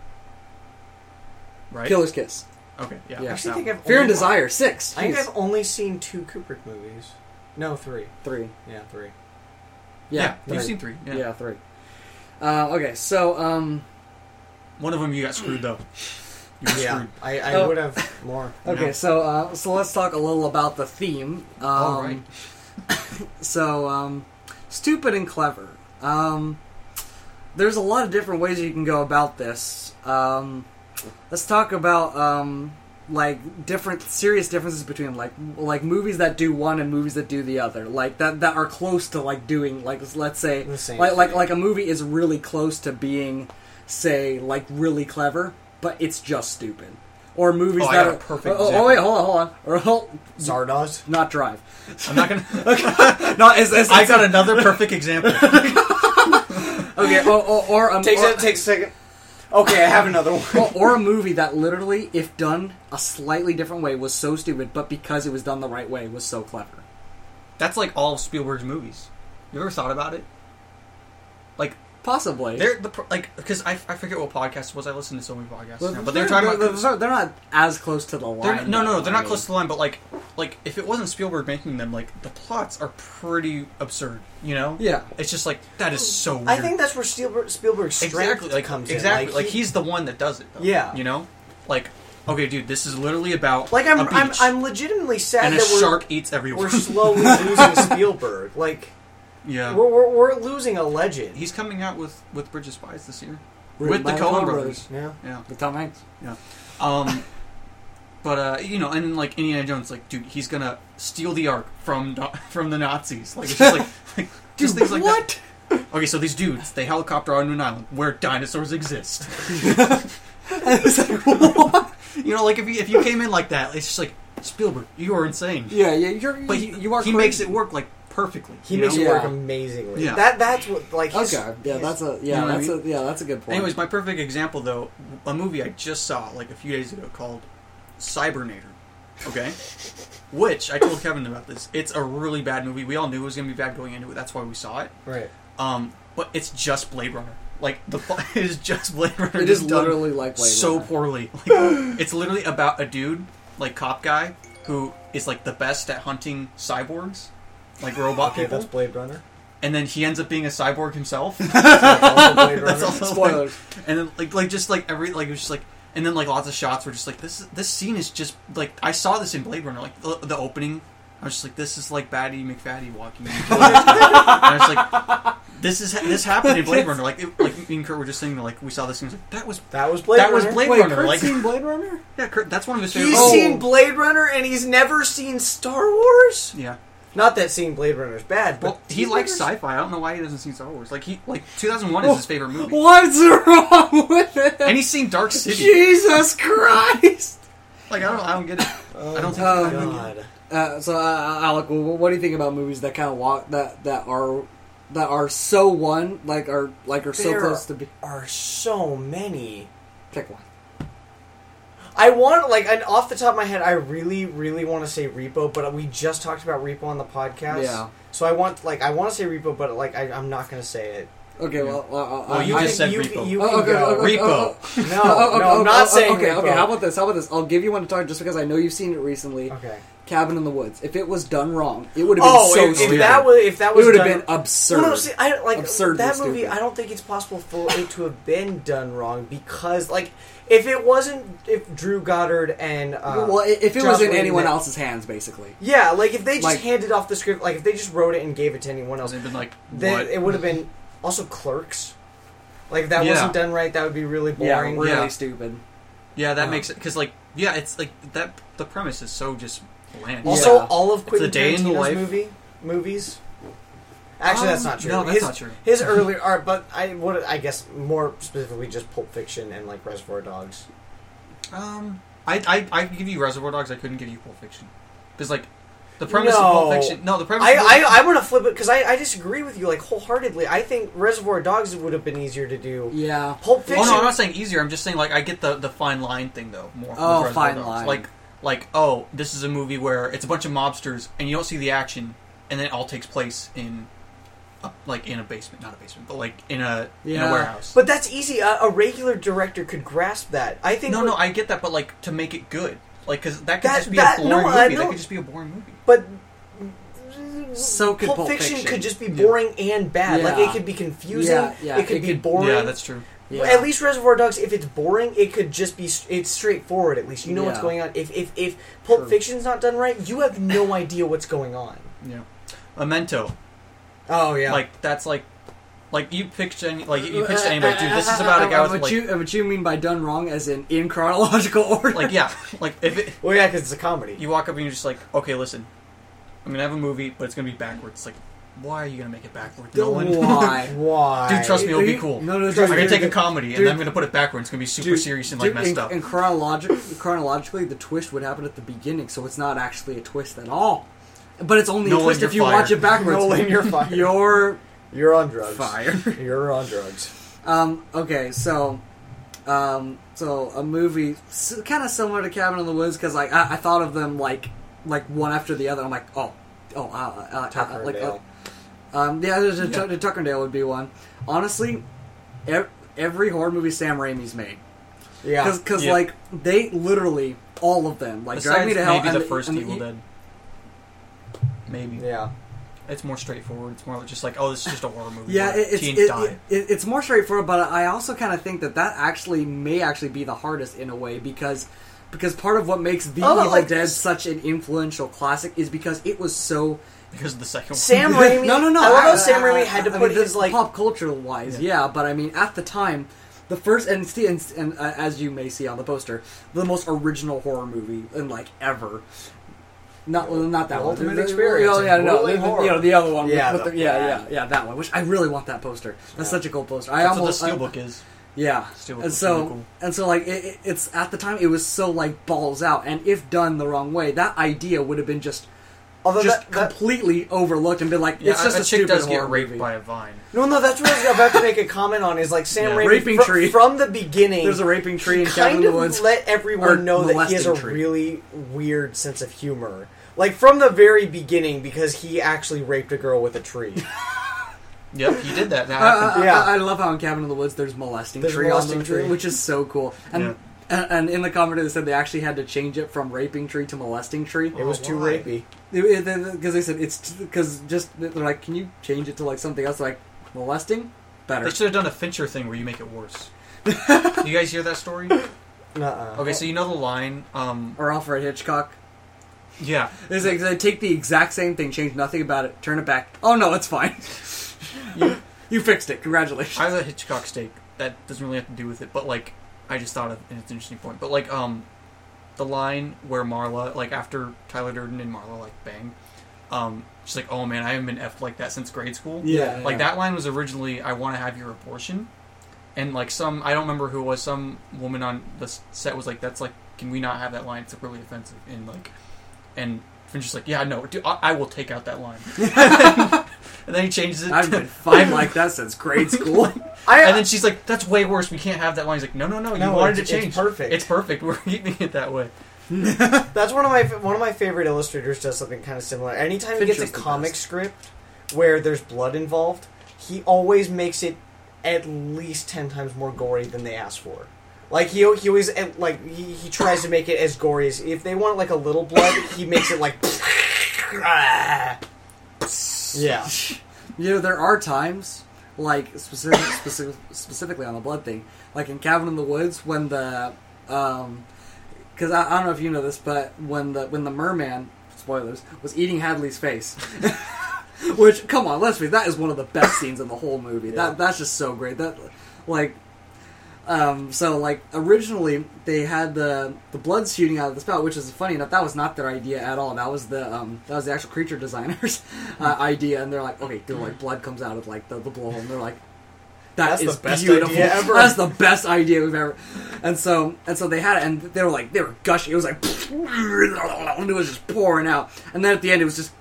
Right? Killer's Kiss, Okay, yeah. Yeah. I actually that think one. I've Fear and only- Desire 6. I think Jeez. I've only seen 2 Kubrick movies. No, 3. 3. Yeah, 3. Yeah, three. you've seen 3. Yeah. Yeah, 3. Okay, so One of them you got screwed, though. You were Yeah, screwed. I Oh. would have more. okay, Yeah. so let's talk a little about the theme. All right. So stupid and clever. There's a lot of different ways you can go about this. Let's talk about like different serious differences between like movies that do one and movies that do the other. Like that are close to like doing like let's say The same like thing. a movie is really close to being say like really clever, but it's just stupid. Or movies Oh, I that got a are perfect oh example. wait, hold on. Or Zardoz? not Drive. I'm not going to... No, it's I got another perfect example. okay. Or Takes a second. Okay, I have another one. or a movie that literally, if done a slightly different way, was so stupid, but because it was done the right way, was so clever. That's like all of Spielberg's movies. You ever thought about it? Like, Possibly. they're the like because I forget what podcast it was. I listen to so many podcasts Well, now, but they're talking about. they're not as close to the line. No, they're I not mean. close to the line. But like if it wasn't Spielberg making them, like the plots are pretty absurd. You know? Yeah. It's just like that is so weird. I think that's where Spielberg's strength exactly like comes exactly in. like he's the one that does it. Though, Yeah. You know, like okay, dude, this is literally about like a beach, I'm legitimately sad and a that shark eats everyone. we're slowly losing Spielberg. Like yeah. we're losing a legend. He's coming out with Bridge of Spies this year Written with by the the Coen Coen brothers. Yeah. Yeah. With Tom Hanks. But you know, and like Indiana Jones, like dude, he's gonna steal the Ark from the Nazis. Like it's just like just things like what? that. Okay, so these dudes they helicopter onto an island where dinosaurs exist. It's like, what? You know, like if you came in like that, it's just like Spielberg, you are insane. Yeah, But you are. he makes it work like perfectly. He you makes know? it work Yeah. amazingly. Yeah. That's what like his, Okay, yeah, his- that's a you know what I mean? that's a good point. Anyways, my perfect example though, a movie I just saw like a few days ago called Cybernator. Okay? Which I told Kevin about this. It's a really bad movie. We all knew it was gonna be bad going into it. That's why we saw it. right. But it's just Blade Runner. Like the plot is just Blade Runner. it just is done literally like Blade so Runner. poorly. Like, it's literally about a dude, like cop guy, who is like the best at hunting cyborgs, like robot Okay, people, that's Blade Runner. and then he ends up being a cyborg himself. That's also Blade Runner. That's also Spoilers. and then like just like every like it was just like and then like lots of shots were just like this scene is just like I saw this in Blade Runner like the opening I was just like this is like Batty McFatty walking into and I was like this happened in Blade Runner like me and Kurt were just saying like we saw this and was like That was Blade that Runner. was Blade Wait, Runner Kurt's like seen Blade Runner? yeah Kurt, that's one of his favorite He's Oh. seen Blade Runner and he's never seen Star Wars. yeah Not that seeing Blade Runner is bad, but well he likes sci-fi I don't know why he doesn't see Star Wars like 2001 is his favorite movie What's wrong with it? and he's seen Dark City Jesus Christ! like I don't get it I don't think Oh, God. So, Alec, what do you think about movies that kind of walk that are so one like are so There close to be? are so many. Pick one. I want off the top of my head, I really, really want to say Repo, but we just talked about Repo on the podcast. Yeah. So I want to say Repo, but I'm not going to say it. Okay, well, Well, you I- just said you, Repo. You Oh, can okay, go. okay, Repo. No, I'm not saying okay, Repo. okay. How about this? How about this? I'll give you one to talk just because I know you've seen it recently. Okay. Cabin in the Woods. If it was done wrong, it would have been Oh, so if stupid. that was it would have done- been absurd. Well, no, see, I like Absurdly that movie. stupid. I don't think it's possible for it to have been done wrong because, like, if Drew Goddard and well, if it Joss was in Whedon anyone that- else's hands, basically. yeah, like if they just Like- handed off the script, like if they just wrote it and gave it to anyone else, They've been like then what it would have been also Clerks. Like if that Yeah. wasn't done right, that would be really Yeah, boring. really Yeah. stupid. Yeah, that makes it because like yeah, it's like that. The premise is so just bland. Also, Yeah. all of It's Quentin a day in the Tarantino's life. movies. Actually, that's not true. No, that's his, not true. His earlier art, but I guess more specifically just Pulp Fiction and like Reservoir Dogs. I give you Reservoir Dogs. I couldn't give you Pulp Fiction because like the premise of No. Pulp Fiction. No, the premise. I want to flip it because I disagree with you like wholeheartedly. I think Reservoir Dogs would have been easier to do. Yeah. Pulp Fiction. Oh no, I'm not saying easier. I'm just saying like I get the fine line thing though more. Oh, with Reservoir fine Dogs. line. Like oh, this is a movie where it's a bunch of mobsters and you don't see the action, and then it all takes place in in a basement, not a basement, but like in a warehouse. But that's easy. A regular director could grasp that. I think. No, I get that, but like to make it good, like because that could That- just be that- a boring no, I movie. know. That could just be a boring movie. But So could Pulp Pulp Fiction Fiction. could just be boring and bad. Like Yeah. it could be confusing. Yeah, it could be boring. Yeah, that's true. Yeah. At least Reservoir Dogs, if it's boring, it could just be it's straightforward. At least you know what's Yeah. going on. If Pulp True. Fiction's not done right, you have no idea what's going on. Yeah, Memento. Oh yeah, Like that's like you pitched you pitched to anybody, dude. This is about a guy with like what you mean by done wrong, as in chronological order? like yeah, like if it, well yeah, because it's a comedy. you walk up and you're just like, okay, listen, I'm gonna have a movie, but it's gonna be backwards. Like, why are you gonna make it backwards, Nolan? Why? Why? Dude, trust me, it'll be cool. No, I'm gonna dude, take a dude, comedy and dude, then I'm gonna put it backwards. It's gonna be super serious and like messed up. And chronologically, the twist would happen at the beginning, so it's not actually a twist at all. But it's only Nolan, a twist you're if you fired. watch it backwards. Nolan, you're fired. You're on drugs. fired. You're on drugs. Okay, so a movie kind of similar to Cabin in the Woods, because like I thought of them like one after the other. I'm like, Tucker and Dale. The Tucker and Dale would be one. Honestly, every horror movie Sam Raimi's made, Yeah, because Yeah. like they literally all of them like Besides Drag Me to Hell. maybe and the first and Evil Dead. Maybe yeah. it's more straightforward. It's more just like, oh, this is just a horror movie. Yeah, where teens die. it's more straightforward, but I also kind of think that actually may be the hardest in a way because part of what makes The Evil Dead such an influential classic is because it was so. Because of the second one. Sam Raimi. No. I love how Sam Raimi had to put his like. pop culture wise, yeah. But I mean, at the time, the first and as you may see on the poster, the most original horror movie in like ever. Not that one. Ultimate Experience. Oh yeah, no. Rolling horror. The other one. Yeah, with that one. Which I really want that poster. That's such a cool poster. That's what the steelbook is. Yeah, Steelbook and was so really cool. like it's at the time it was so like balls out, and if done the wrong way, that idea would have been just completely overlooked and been like, Yeah, it's just a a chick stupid does get horror raped movie. by a vine. No, that's what I was about to make a comment on. Is like Sam Yeah. Raimi Raping tree. from the beginning. There's a raping tree in Cabin kind in the of Woods. let Or everyone know that he has a molesting tree. really weird sense of humor. Like from the very beginning, because he actually raped a girl with a tree. Yep, he did that. That happened. Yeah. I love how in Cabin in the Woods there's molesting There's tree molesting on the tree. which is so cool. And in the commentary they said they actually had to change it from raping tree to molesting tree. It was too why? rapey. Because they said it's because they're like, can you change it to like something else? Like molesting, better. They should have done a Fincher thing where you make it worse. You guys hear that story? Nuh-uh. Okay, so you know the line. Or Alfred Hitchcock. Yeah, It's like they take the exact same thing, change nothing about it, turn it back. Oh no, it's fine. you fixed it. Congratulations. I have a Hitchcock steak. That doesn't really have to do with it, but like, I just thought of and it's an interesting point. But like, the line where Marla, like after Tyler Durden and Marla like bang, she's like, "Oh man, I haven't been effed like that since grade school." Yeah, Like that line was originally, "I want to have your abortion," and like I don't remember who it was, some woman on the set was like, "That's like, can we not have that line? It's really offensive." And Fincher's like, "Yeah, no, dude, I will take out that line." And then he changes it. I've been fine like that since grade school. And then she's like, "That's way worse. We can't have that line." He's like, "No, you wanted to change. It's perfect. It's perfect. We're keeping it that way." That's one of my favorite illustrators does something kind of similar. Anytime he gets Fincher's a the comic best. script where there's blood involved, he always makes it at least 10 times more gory than they ask for. Like he always like he tries to make it as gory as if they want like a little blood, he makes it like yeah. You know, there are times, like specifically on the blood thing, like in Cabin in the Woods when the because I don't know if you know this, but when the merman, spoilers, was eating Hadley's face. Which, come on, let's face it, that is one of the best scenes in the whole movie. Yeah. That's just so great. That like. So like originally they had the blood shooting out of the spout, which is funny enough. That was not their idea at all. That was the actual creature designers' idea. And they're like, okay, like blood comes out of like the blowhole, and they're like, That's is the best beautiful. idea ever. That's the best idea we've ever. And so they had it, and they were gushing. It was like, and it was just pouring out. And then at the end, it was just,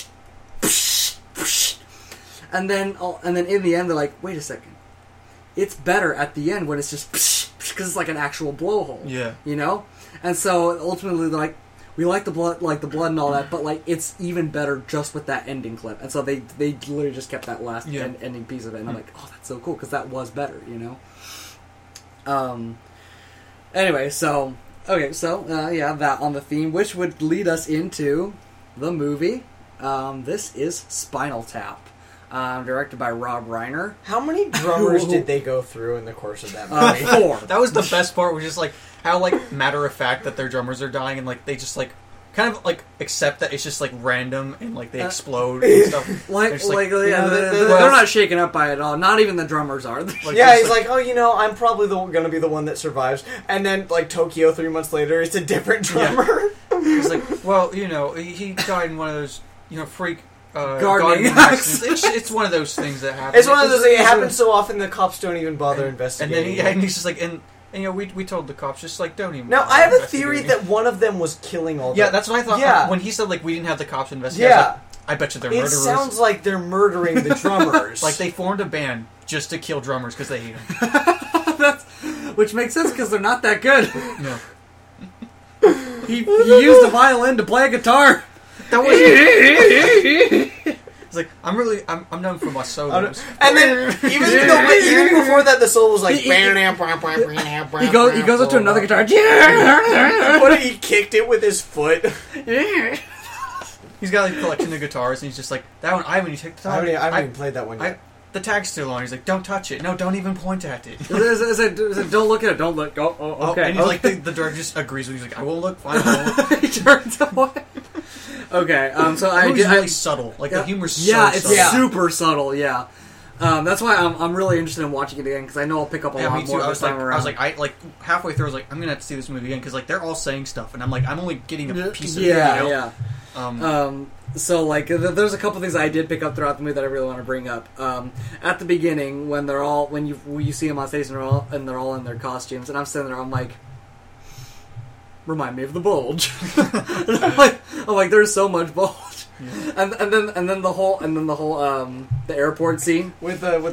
and then in the end, they're like, wait a second, it's better at the end when it's just because it's like an actual blowhole. Yeah. You know. And so ultimately, they're like, we like the blood and all that, but like it's even better just with that ending clip. And so they literally just kept that last ending piece of it. And I'm like, oh, that's so cool because that was better, you know. Anyway, so that on the theme, which would lead us into the movie. This is Spinal Tap, directed by Rob Reiner. How many drummers did they go through in the course of that movie? 4. That was the best part, was just like how like matter of fact that their drummers are dying, and like they just like kind of like accept that it's just like random and like they explode and stuff. They're well, not shaken up by it at all. Not even the drummers are. like, Yeah, just, he's like, oh, you know, I'm probably going to be the one that survives. And then, like, Tokyo 3 months later, it's a different drummer. he's like, well, you know, he died in one of those, you know, freak Gardening accidents. It's one of those things that happen. It's one of those things, it happens so often the cops don't even bother investigating. And he's just like, and you know, we told the cops, just like, don't even. Now, I have a theory that one of them was killing all the... Yeah, that's what I thought. Yeah. When he said, like, we didn't have the cops investigate, I was like, I bet you they're It murderers. sounds like they're murdering the drummers. Like, they formed a band just to kill drummers because they hate them. Which makes sense because they're not that good. No. He used a violin to play a guitar. That was... It's like, I'm known for my solos. And then, even before that, the solo was like... He goes up to another guitar. What, he kicked it with his foot? He's got like a collection of guitars, and he's just like, that one, when you take the I time. haven't even played that one yet. The tag's still on. He's like, don't touch it. No, don't even point at it. Don't look at it. Don't look. Oh, okay. And he's like, the director just agrees with you. He's like, I will look. Fine, I will look. He turns away. Okay, so The movie's really subtle. Like, the humor's so subtle. It's super subtle, yeah. That's why I'm really interested in watching it again, because I know I'll pick up a lot me too. more I this was time around. halfway through, I was like, I'm going to have to see this movie again, because, like, they're all saying stuff, and I'm like, I'm only getting a piece of it, you know? Yeah. So, like, there's a couple things I did pick up throughout the movie that I really want to bring up. At the beginning, when you see them on stage and they're all in their costumes, and I'm sitting there, I'm like, remind me of the Bulge. I'm like, there's so much Bulge. Yeah. And then the whole the airport scene With the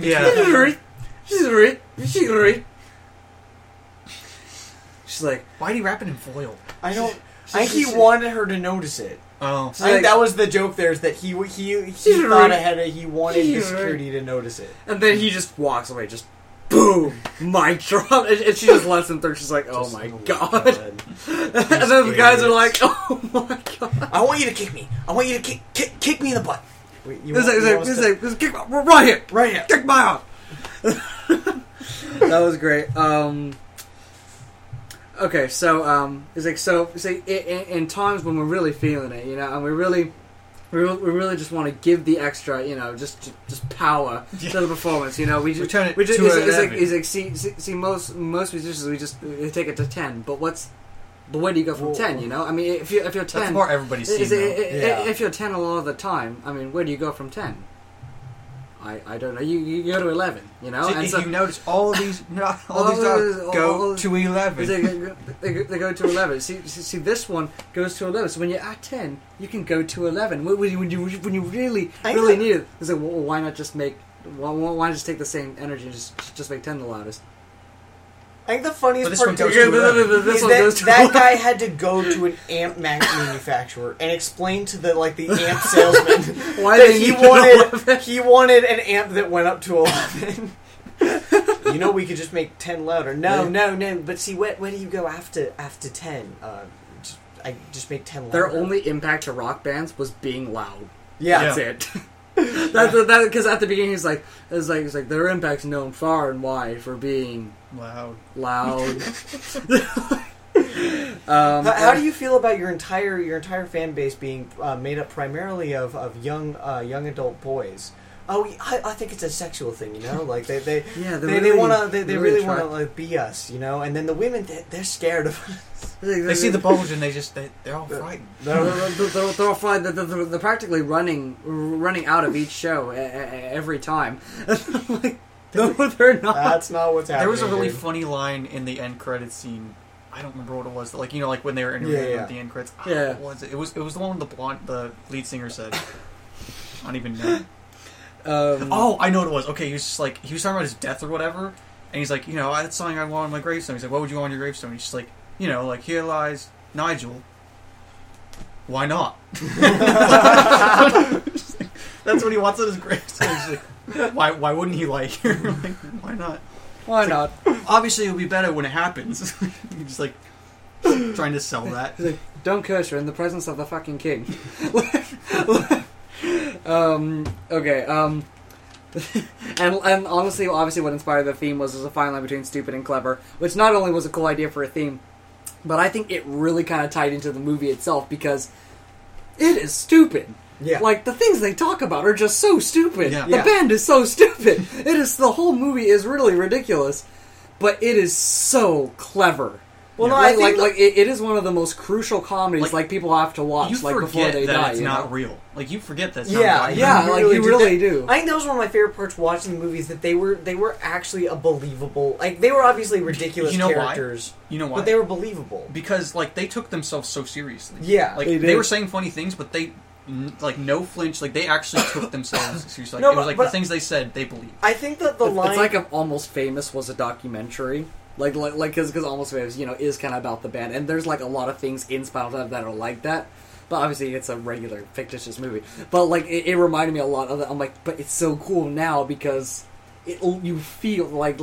she's like, why'd he wrap it in foil? I think he wanted her to notice it. Oh. I think that was the joke there, is that he thought ahead of he wanted the security to notice it. and then he just walks away, just boom, mic drop, and she just lets him through. She's like, oh my god. And then the guys are like, oh my god. I want you to kick me. I want you to kick me in the butt. Wait, He's like, kick right here. Right here. Kick my out. That was great. Okay, so it's like, so in times when we're really feeling it, you know, and we really just want to give the extra, you know, just power to the performance, you know. We just turn it we just to it's like see most musicians we take it to 10, but where do you go from 10? You know, I mean, if you're 10, that's the part everybody's seen. If you're 10 a lot of the time, I mean, where do you go from 10? I don't know. You go to 11, you know. And you notice all these dogs go to 11. They go to 11. See, this one goes to 11. So when you're at 10, you can go to 11. When you really need it, it's like, well, why not just make? Why not just take the same energy and just make 10 the loudest? I think the funniest part goes is that guy had to go to an amp manufacturer and explain to the amp salesman why that he wanted an amp that went up to 11. You know, we could just make 10 louder. No. But see, where do you go after 10? I just make 10 louder. Their only impact to rock bands was being loud. Yeah. That's it. That because at the beginning he's like their impact's known far and wide for being loud. How do you feel about your entire fan base being made up primarily of young adult boys? Oh, I think it's a sexual thing, you know. Like they really want to be us, you know. And then the women, they're scared of us. They see the bulge and they're all frightened. They're all frightened. They're practically running out of each show every time. No, they're not. That's not what's happening. There was a really dude. funny line in the end credits scene. I don't remember what it was. Like, you know, like when they were interviewing Yeah, yeah. at the end credits. Yeah. What was it? It was the one with the lead singer said. I don't even know. Oh, I know what it was. Okay, he was just like, he was talking about his death or whatever, and he's like, you know, that's something I want on my gravestone. He's like, what would you want on your gravestone? He's just like, you know, like, here lies Nigel. Why not? That's what he wants on his gravestone. He's like, why wouldn't he like her? Like, why not? Why not? Obviously, it'll be better when it happens. He's just like trying to sell that. He's like, don't curse her in the presence of the fucking king. Okay. And honestly, obviously, what inspired the theme was there's a fine line between stupid and clever, which not only was a cool idea for a theme, but I think it really kind of tied into the movie itself because it is stupid. Yeah. Like, the things they talk about are just so stupid. Yeah. The Yeah. band is so stupid. The whole movie is really ridiculous, but it is so clever. Well, no, like, I think it is one of the most crucial comedies Like, people have to watch You before forget they that die. it's you not know? real. Like, you forget that's Yeah, not yeah, real. like, you really did. do. I think that was one of my favorite parts watching the movies, that they were actually a believable. Like, they were obviously ridiculous You know why? characters, You know why? but they were believable. Because, like, they took themselves so seriously. Yeah. Like, They they did. were saying funny things, but they, like, no flinch. Like, they actually took themselves seriously. Like, No, it was like but- the things they said, they believed. I think that the line. It's like if Almost Famous was a documentary. Like, because Almost Famous, you know, is kind of about the band, and there's like a lot of things in Spinal Tap that are like that. But obviously, it's a regular fictitious movie. But like, it reminded me a lot of that. I'm like, but it's so cool now because you feel like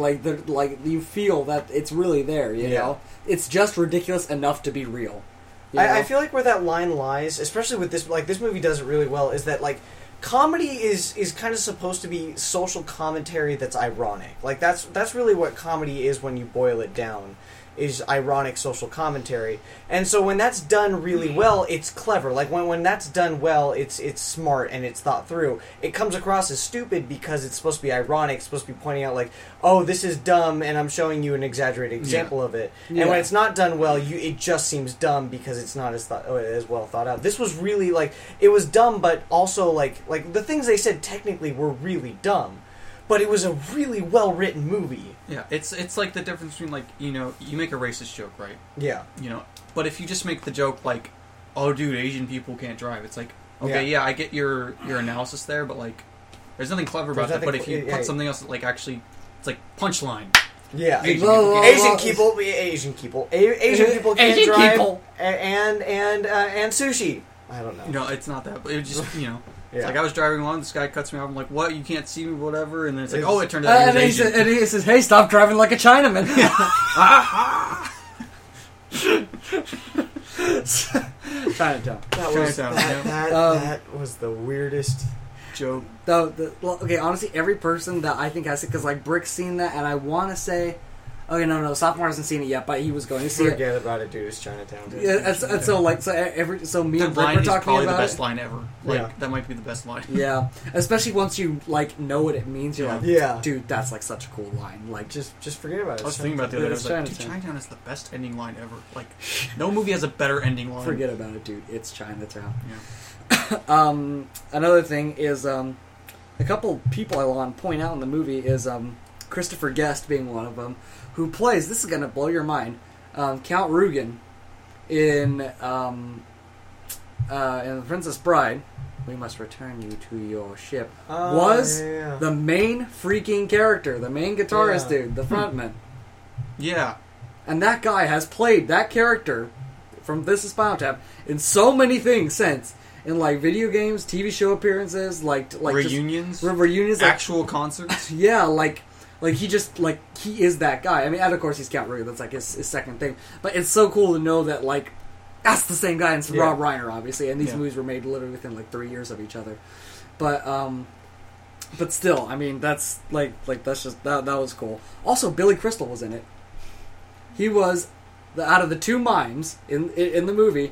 you feel that it's really there. You Yeah. know, it's just ridiculous enough to be real. You know? I feel like where that line lies, especially with this, like, this movie does it really well, is that, like, comedy is kind of supposed to be social commentary that's ironic. Like, that's really what comedy is when you boil it down, is ironic social commentary. And so when that's done really well, it's clever. Like, when that's done well, it's smart and it's thought through. It comes across as stupid because it's supposed to be ironic, it's supposed to be pointing out, like, oh, this is dumb, and I'm showing you an exaggerated example of it. Yeah. And when it's not done well, it just seems dumb because it's not as well thought out. This was really, like, it was dumb, but also, like the things they said technically were really dumb. But it was a really well-written movie. Yeah, it's like the difference between, like, you know, you make a racist joke, right? Yeah. You know, but if you just make the joke like, oh, dude, Asian people can't drive, it's like, okay, yeah, I get your analysis there, but, like, there's nothing clever about that. But if you put something else, like, actually, it's like punchline. Yeah. Asian Well, people can't Asian people can't Asian drive. people. And sushi. I don't know. No, it's not that. But it just, you know, Yeah. it's like I was driving along, this guy cuts me off. I'm like, what? You can't see me, whatever. And then it's like, It's- oh, it turned out he was Asian. and he says, "Hey, stop driving like a Chinaman." Chinatown. That was Chinatown, that was the weirdest. Joke. Okay, honestly, every person that I think has it, because like Brick's seen that, and I want to say, okay, no, Sophomore hasn't seen it yet, but he was going to see it. Forget about it, dude. It's Chinatown. Dude. Yeah, and so me That and Brick line were is talking probably the about best it. line ever. Like, Yeah. that might be the best line. Yeah, especially once you like know what it means. You're like, Yeah. dude, that's like such a cool line. Like, Just forget about it. I was thinking about the other day, I was It's like, dude, Chinatown. Chinatown is the best ending line ever. Like, no movie has a better ending line. forget about it, dude. It's Chinatown. Yeah. Another thing is a couple people I want to point out in the movie is Christopher Guest being one of them, who plays, this is going to blow your mind, Count Rugen in The Princess Bride. We must return you to your ship. Was yeah. the main freaking character, the main guitarist Yeah. dude, the frontman. Yeah. And that guy has played that character from This Is Spinal Tap in so many things since. In like video games, TV show appearances, like Reunions. just, reunions, like, Actual concerts. yeah, like he just like he is that guy. I mean, and of course he's Count Rugen. That's like his second thing. But it's so cool to know that like that's the same guy. And it's Yeah. Rob Reiner, obviously, and these Yeah. movies were made literally within like 3 years of each other. But still, I mean, that's like that's just that was cool. Also, Billy Crystal was in it. He was out of the two mimes in the movie.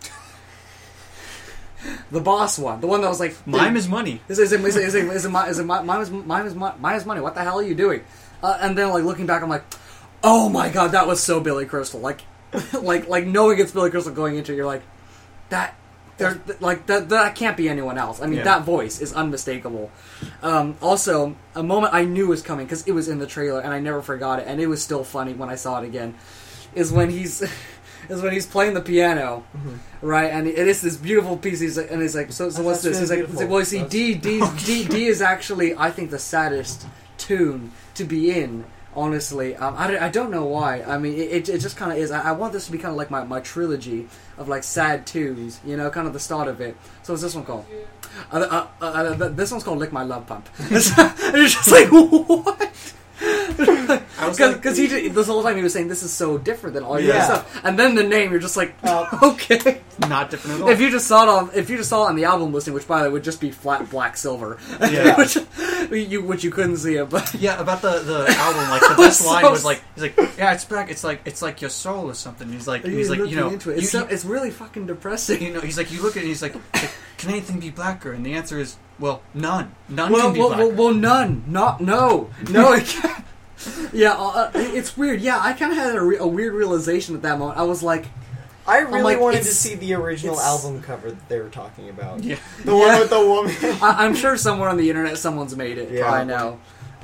The boss one, the one that was like Mime is money. Is it mime is money? What the hell are you doing? And then like looking back, I'm like, oh my god, that was so Billy Crystal. Like, like knowing it's Billy Crystal going into it, you're like, that that can't be anyone else. I mean, Yeah. that voice is unmistakable. Also, a moment I knew was coming because it was in the trailer, and I never forgot it, and it was still funny when I saw it again. Is when he's playing the piano, right? And it is this beautiful piece. He's like, so what's this? He's like, well, you see, D is actually, I think, the saddest tune to be in. Honestly, I don't know why. I mean, it just kind of is. I want this to be kind of like my trilogy of like sad tunes, you know, kind of the start of it. So what's this one called? This one's called "Lick My Love Pump." It's just like what? Because this whole time he was saying this is so different than all your other stuff, and then the name you're just like okay, Not different at all. If you just saw it on the album listing, which by the way would just be flat black silver, Yeah. which you couldn't see it, but Yeah, about the album, like the best line was like, he's like, yeah, it's back. It's like your soul or something. He's like, looking you know, into it. It's really fucking depressing. you know, he's like, you look at it, and he's like, can anything be blacker? And the answer is, well, none. None can be blacker. Well, none. No, it can't. Yeah, it's weird. Yeah, I kind of had a weird realization at that moment. I was like, I really like, wanted to it's- see the original it's- album cover that they were talking about. Yeah. The one with the woman. I'm sure somewhere on the internet someone's made it. Yeah. I know.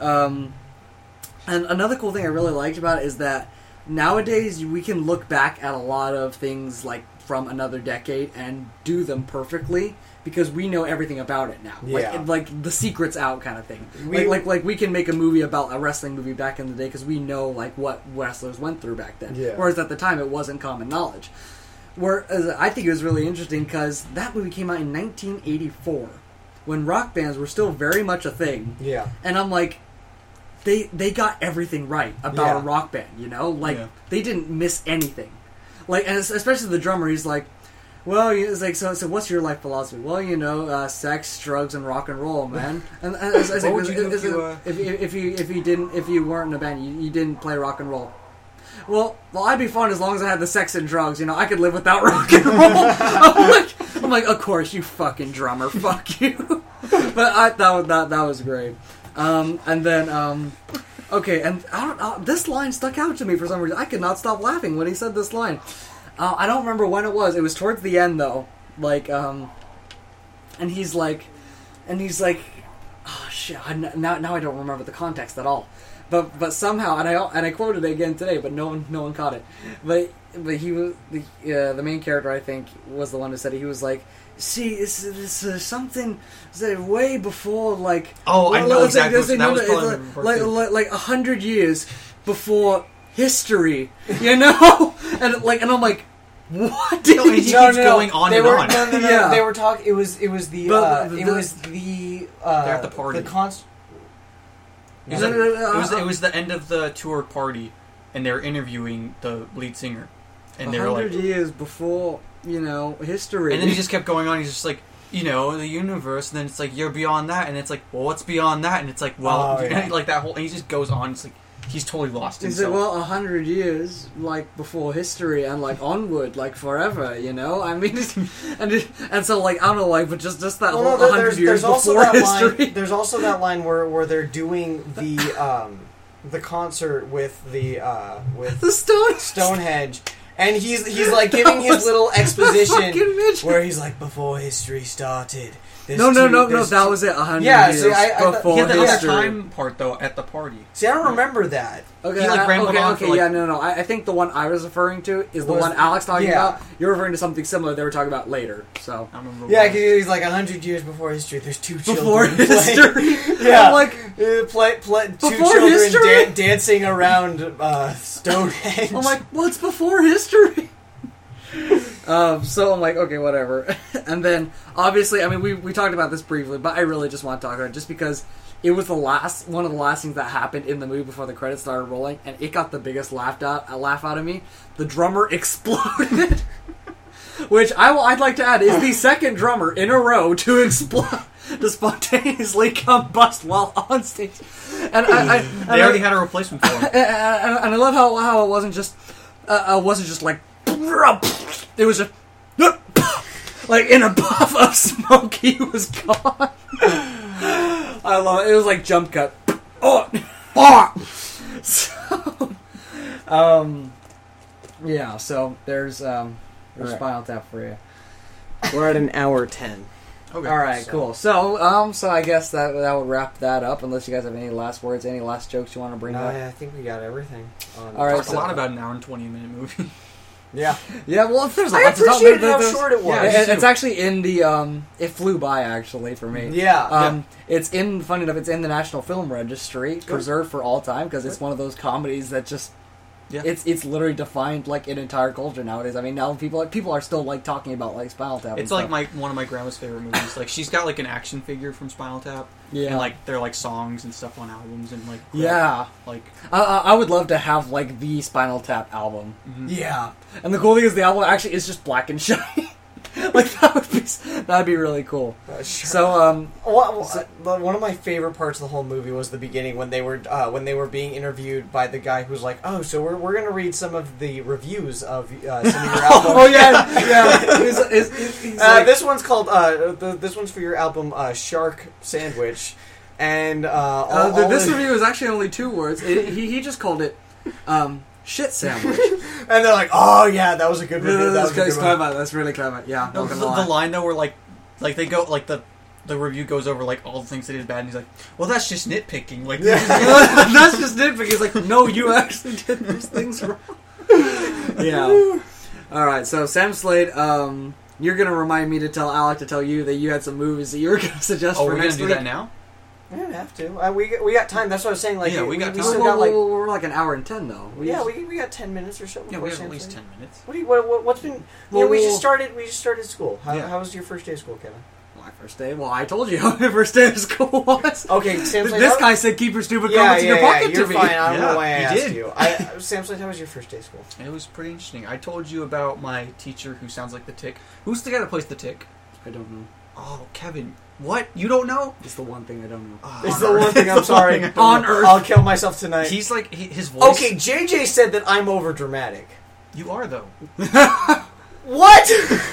And another cool thing I really liked about it is that nowadays we can look back at a lot of things like from another decade and do them perfectly because we know everything about it now. Yeah. Like the secret's out kind of thing. We- Like we can make a movie about a wrestling movie back in the day because we know like what wrestlers went through back then. Yeah. Whereas at the time it wasn't common knowledge. Whereas I think it was really interesting because that movie came out in 1984 when rock bands were still very much a thing. Yeah. And I'm like, they got everything right about Yeah. a rock band, you know? Like, Yeah. they didn't miss anything. Like, and especially the drummer, he's like, well, it's like, so what's your life philosophy? Well, you know, sex, drugs, and rock and roll, man. And it's What like, would you do if you weren't in a band, you didn't play rock and roll? Well, I'd be fine as long as I had the sex and drugs. You know, I could live without rock and roll. I'm like, of course, you fucking drummer, fuck you. But that was great. And then, okay, and I don't know, this line stuck out to me for some reason. I could not stop laughing when he said this line. I don't remember when it was. It was towards the end, though. Like, and he's like, oh shit! Now I don't remember the context at all. But somehow, and I quoted it again today, but no one caught it. But he was the main character. I think was the one who said it. He was like, see, it's something that way before like. Oh, I know exactly. That was probably like 100 years before history, you know, and I'm like, what did No, and he keeps going on they and were, on. No. Yeah. They were talking. It was the. But it was the. They're at the party. The It was the end of the tour party, and they were interviewing the lead singer, and they were 100 like, years before, you know, history. and then he just kept going on. He's just like, you know, the universe, and then it's like you're beyond that, and it's like, well, what's beyond that? And it's like, well, Oh, yeah. like that whole, and he just goes on. It's like he's totally lost He himself. said, well, 100 years, like, before history, and, like, onward, like, forever, you know? I mean, and so, like, I don't know, like, but just that whole 100 years before history. There's also that line where they're doing the concert with The stone. Stonehenge, and he's like giving his little exposition fucking midget. where he's like, before history started. No, that was it, 100 Yeah, years so I before he had the other history. time part though at the party. See, I don't remember that. Okay, He, like, rambled on for, like- yeah, no. I think the one I was referring to is the Was- one Alex talking yeah. about. You're referring to something similar they were talking about later, so. I don't remember. Yeah, what- because he's like 100 years before history. There's two Before children history. Yeah, I'm like, two Before children history? dancing around Stonehenge. I'm like, what's before history? So I'm like, okay, whatever. And then, obviously, I mean, we talked about this briefly, but I really just want to talk about it just because it was one of the last things that happened in the movie before the credits started rolling, and it got the biggest laugh out of me. The drummer exploded, which I'd like to add is the second drummer in a row to explode, to spontaneously combust while on stage. And they already had a replacement for him. and I love how it wasn't just like it was just like in a puff of smoke he was gone. I love it. It was like jump cut. So, yeah. So there's Right. Spinal Tap for you. We're at an hour 10. Okay. All right, So- cool. So I guess that would wrap that up. Unless you guys have any last words, any last jokes you want to bring No, up. I think we got everything. All right, Talked a so- lot about an hour and 20-minute movie. Yeah. Yeah, well, there's I lots of appreciated there- how there's- short it was. Yeah, me it's too. actually in the it flew by actually for me. Yeah. It's funny enough, it's in the National Film Registry, preserved for all time, because it's one of those comedies that just, Yeah. it's literally defined like an entire culture nowadays. I mean, now people are still like talking about like Spinal Tap. It's and like stuff. one of my grandma's favorite movies. Like she's got like an action figure from Spinal Tap, Yeah. and like they're like songs and stuff on albums and like Yeah, like I would love to have like the Spinal Tap album, Yeah. and the cool thing is the album actually is just black and shiny. Like that'd be really cool. Sure. So One of my favorite parts of the whole movie was the beginning when they were being interviewed by the guy who's like, "Oh, so we're gonna read some of the reviews of some of your albums." oh yeah. He's like, This one's called this one's for your album Shark Sandwich, and all this the- review is actually only 2 words. He just called it shit sandwich. and they're like, "Oh yeah, that was a good review." That was a good one." clever. That's really clever. Yeah, No, not the, gonna lie. the line though, where like they go like the review goes over like all the things they did bad, and he's like, "Well, that's just nitpicking." Like, That's just nitpicking. He's like, no, you actually did those things wrong. Yeah. All right. So Sam Slade, you're gonna remind me to tell Alec to tell you that you had some movies that you were gonna suggest oh, for we're gonna next do week. that now. We don't have to. We got time. That's what I was saying. Like, Yeah, we got We time. still got like we're like an hour and 10 though. we got 10 minutes or so. Yeah, before we have at Sam's least Day. 10 minutes. What's been? Well, we well- just started school. How, Yeah. how was your first day of school, Kevin? My first day. Well, I told you how my first day of school was. Okay, Sam. Slade, This how- guy said keep your stupid Yeah, comments in your pocket you're to me. fine. I don't Yeah, know why I he asked did. you. Sam Slade, how was your first day of school? It was pretty interesting. I told you about my teacher who sounds like the Tick. Who's the guy that plays the Tick? I don't know. Oh, Kevin. What? You don't know? It's the one thing I don't know. Oh, It's on the Earth. one thing I'm It's the sorry. one thing I don't know. I'll kill myself tonight. He's like his voice. Okay, JJ said that I'm over dramatic. You are though. What?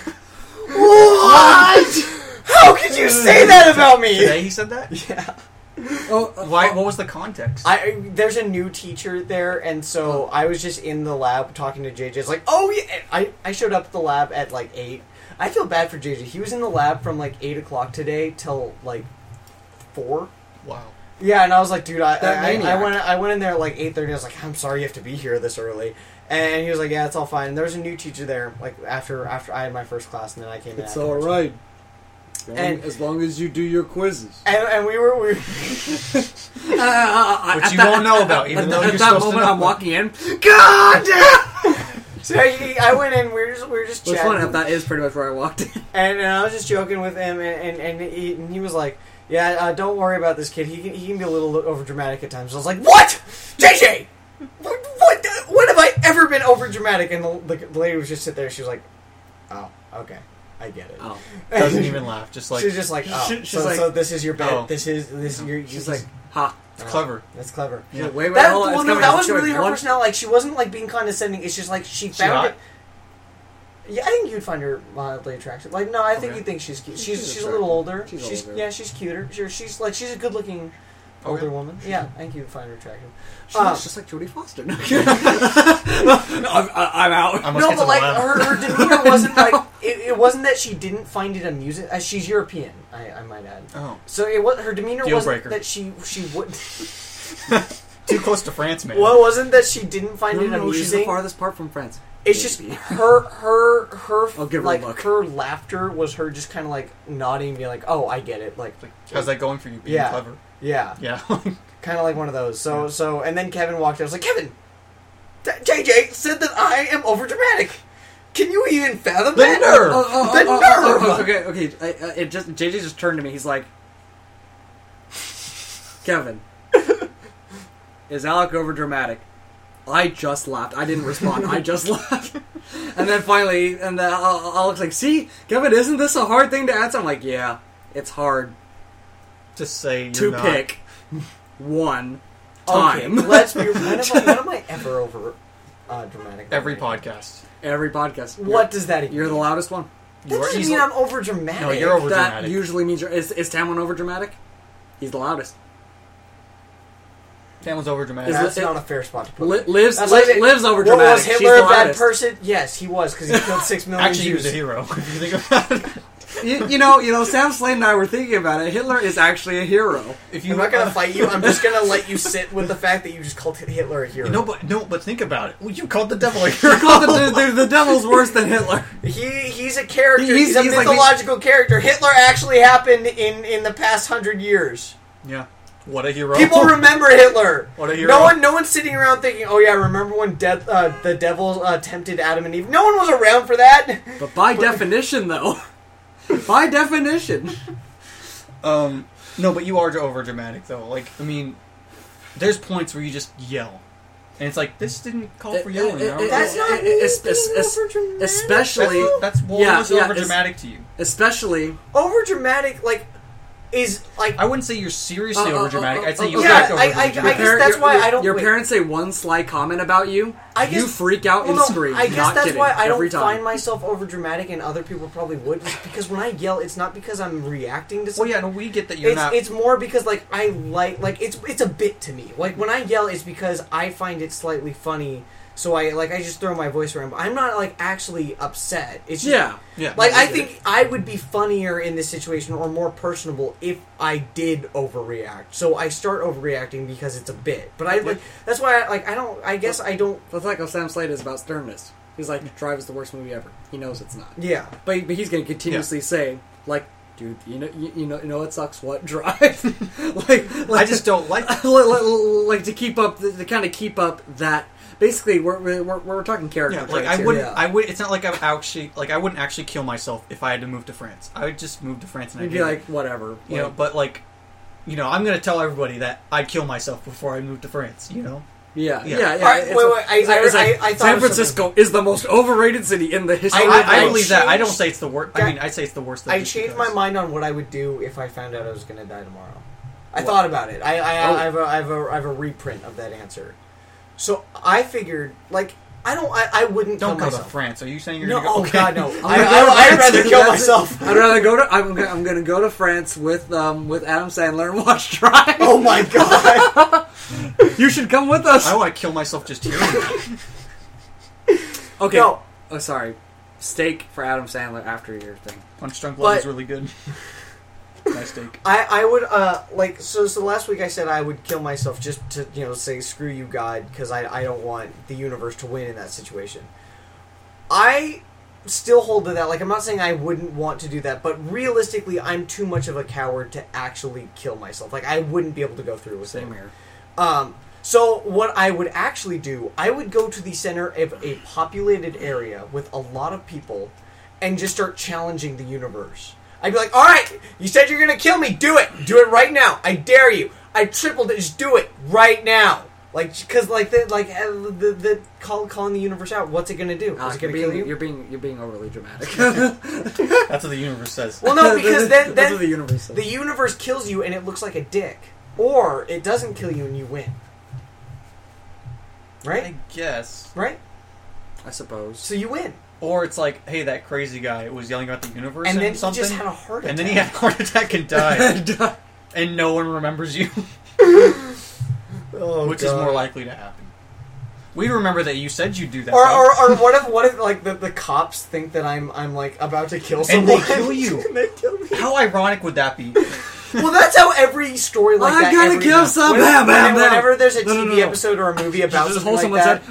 What? How could you say that about me? Today he said that. Yeah. Why? What was the context? There's a new teacher there, and so I was just in the lab talking to JJ. It's like, oh yeah, I showed up at the lab at like 8. I feel bad for JJ. He was in the lab from like 8 o'clock today till like 4. Wow. Yeah, and I was like, dude, That I maniac. went in there at like 8:30. I was like, I'm sorry you have to be here this early. And he was like, yeah, it's all fine. And there was a new teacher there, like after I had my first class, and then I came in. It's afterwards. all right. And- as long as you do your quizzes. And we were Which you won't know about, even though at you're that supposed to moment know. I'm walking in. God damn! so I went in. We were just What's chatting. funny enough, that is pretty much where I walked in. And I was just joking with him, and he was like, "Yeah, don't worry about this kid. He can be a little over dramatic at times." I was like, "What, JJ? What have I ever been over dramatic?" And the lady was just sit there. She was like, "Oh, okay, I get it." Oh. Doesn't even laugh. Just like She's just like, "Oh, She's so, like- so this is your bed. Oh. This is your." She's like, ha. it's clever. That's clever. Yeah. Wait, That, hold on, well, it's no, coming, that it's was coming. really her One- personality. Like, she wasn't like being condescending. It's just like she found hot? it. Yeah, I think you'd find her mildly attractive. Like, no, I think Okay. you'd think she's cute. She's She's a little older. She's older. Yeah, she's cuter. Sure, she's a good looking older Okay. woman. Yeah, I think you'd find her attractive. She looks just like Jodie Foster. No, I'm out. I must No, get to but the like lab. her demeanor wasn't like it wasn't that she didn't find it amusing. She's European, I might add. Oh, So it was her demeanor Deal wasn't breaker. that she would. too close to France, man. Well, it wasn't that she didn't find it No, she's the amusing. farthest part from France. It's just her I'll give her like a look. her laughter was her just kind of like nodding, being like, "Oh, I get it." Like, How's that going for you? Being Yeah. clever. yeah, Yeah. kind of like one of those. So, and then Kevin walked in. I was like, "Kevin, JJ said that I am overdramatic. Can you even fathom The that?" nerve! The nerve! Okay. JJ just turned to me. He's like, Kevin, is Alec over dramatic? I just laughed. I didn't respond. I just laughed. And then finally, Alec's like, see, Kevin, isn't this a hard thing to answer? I'm like, yeah, it's hard Just say you're to not. pick one Okay, time. let's be. When am I ever over dramatic? Every podcast. Every podcast. What does that even You're the mean? loudest one. That You are doesn't easily- mean I'm over dramatic. No, you're over That dramatic. usually means is Tamlin over dramatic? He's the loudest. That was over dramatic. Is That's it- not a fair spot to put. Lives That's like it- lives over What, dramatic. was She's Hitler the a bad artist. person? Yes, he was, because he killed 6 million Actually, he Jews. was a hero. If you think about it. You know, Sam Slade and I were thinking about it. Hitler is actually a hero. If I'm not gonna fight you. I'm just gonna let you sit with the fact that you just called Hitler a hero. No, but think about it. Well, you called the devil a You hero. call the devil's worse than Hitler. He's a character. He's He's a like mythological character. Hitler actually happened in the past 100 years. Yeah. What a hero. People remember Hitler. What a hero. No one's sitting around thinking, "Oh yeah, remember when the devil tempted Adam and Eve?" No one was around for that. But by definition, though, by definition, No, but you are over dramatic though. Like, I mean, there's points where you just yell, and it's like this didn't call for yelling. You know? That's not overdramatic. especially That's what Yeah, was yeah, over dramatic to you. especially Overdramatic, like, is like. I wouldn't say you're seriously over dramatic. I'd say you yeah, act over I dramatic. guess that's why I don't. Your wait. parents say one sly comment about you, I guess- you freak out Well, and no, scream. I guess Not that's kidding. why I don't Every time. find myself over dramatic, and other people probably would, just because when I yell, it's not because I'm reacting to something. Well, yeah, no, we get that you're not. It's more because like I like it's a bit to me. Like when I yell, it's because I find it slightly funny. So I just throw my voice around. But I'm not like actually upset. It's just, yeah. Like no, I get it. think I would be funnier in this situation or more personable if I did overreact. So I start overreacting because it's a bit. But I like that's why I don't. I guess I don't. That's like how Sam Slade is about sternness. He's like, Drive is the worst movie ever. He knows it's not. Yeah. But he's going to continuously say, like, dude, you know what sucks? What? Drive? like, I just don't like. like to keep up, to kind of keep up that. Basically, we're talking character. Yeah, like traits I here. wouldn't. Yeah. I would. It's not like I wouldn't actually kill myself if I had to move to France. I would just move to France and You'd I'd be like, whatever. you know. But like, I'm gonna tell everybody that I'd kill myself before I moved to France. You know. Yeah. Yeah. yeah. All right, It's wait, like- wait, it's like, I thought San of Francisco is the most overrated city in the history. I- I I believe that. I don't changed- say it's the worst. I mean, I say it's the worst. That I just changed because. my mind on what I would do if I found out I was going to die tomorrow. I What? thought about it. I Oh. have a reprint of that answer. So I figured, like, I wouldn't Don't kill go to myself. France. Are you saying you're No, gonna go? oh God, no. I'm gonna go to I'd France. rather kill That's it. myself. I'd rather go to. I'm gonna go to France with Adam Sandler and watch Drive. Oh my God. You should come with us. I want to kill myself just hearing that. Okay. No. Oh, sorry. Steak for Adam Sandler after your thing. Punch Drunk Love But- is really good. Nice steak. I would so last week I said I would kill myself just to say screw you God because I don't want the universe to win in that situation. I still hold to that. Like I'm not saying I wouldn't want to do that, but realistically I'm too much of a coward to actually kill myself. Like I wouldn't be able to go through with Same it. here. So what I would actually do, I would go to the center of a populated area with a lot of people and just start challenging the universe. I'd be like, all right, you said you're going to kill me. Do it. Do it right now. I dare you. I tripled it. Just do it right now. Like, because the calling the universe out. What's it going to do? Is it going to kill you? You're being overly dramatic. That's what the universe says. Well, no, because then That's what the universe says. the universe kills you and it looks like a dick, or it doesn't kill you and you win. Right? I guess. Right? I suppose. So you win. Or it's like, hey, that crazy guy was yelling about the universe And then he something, just had a heart attack. and then he had a heart attack and died, and no one remembers you, Oh, which is God. more likely to happen. We remember that you said you'd do that, Or what if like the cops think that I'm like about to kill And someone they kill you. And they kill me. How ironic would that be? Well, that's how every story like I that. gotta every- kill some- Whenever, bam, bam, bam. whenever there's a No, TV no, no. episode or a movie about Just something hold like someone that,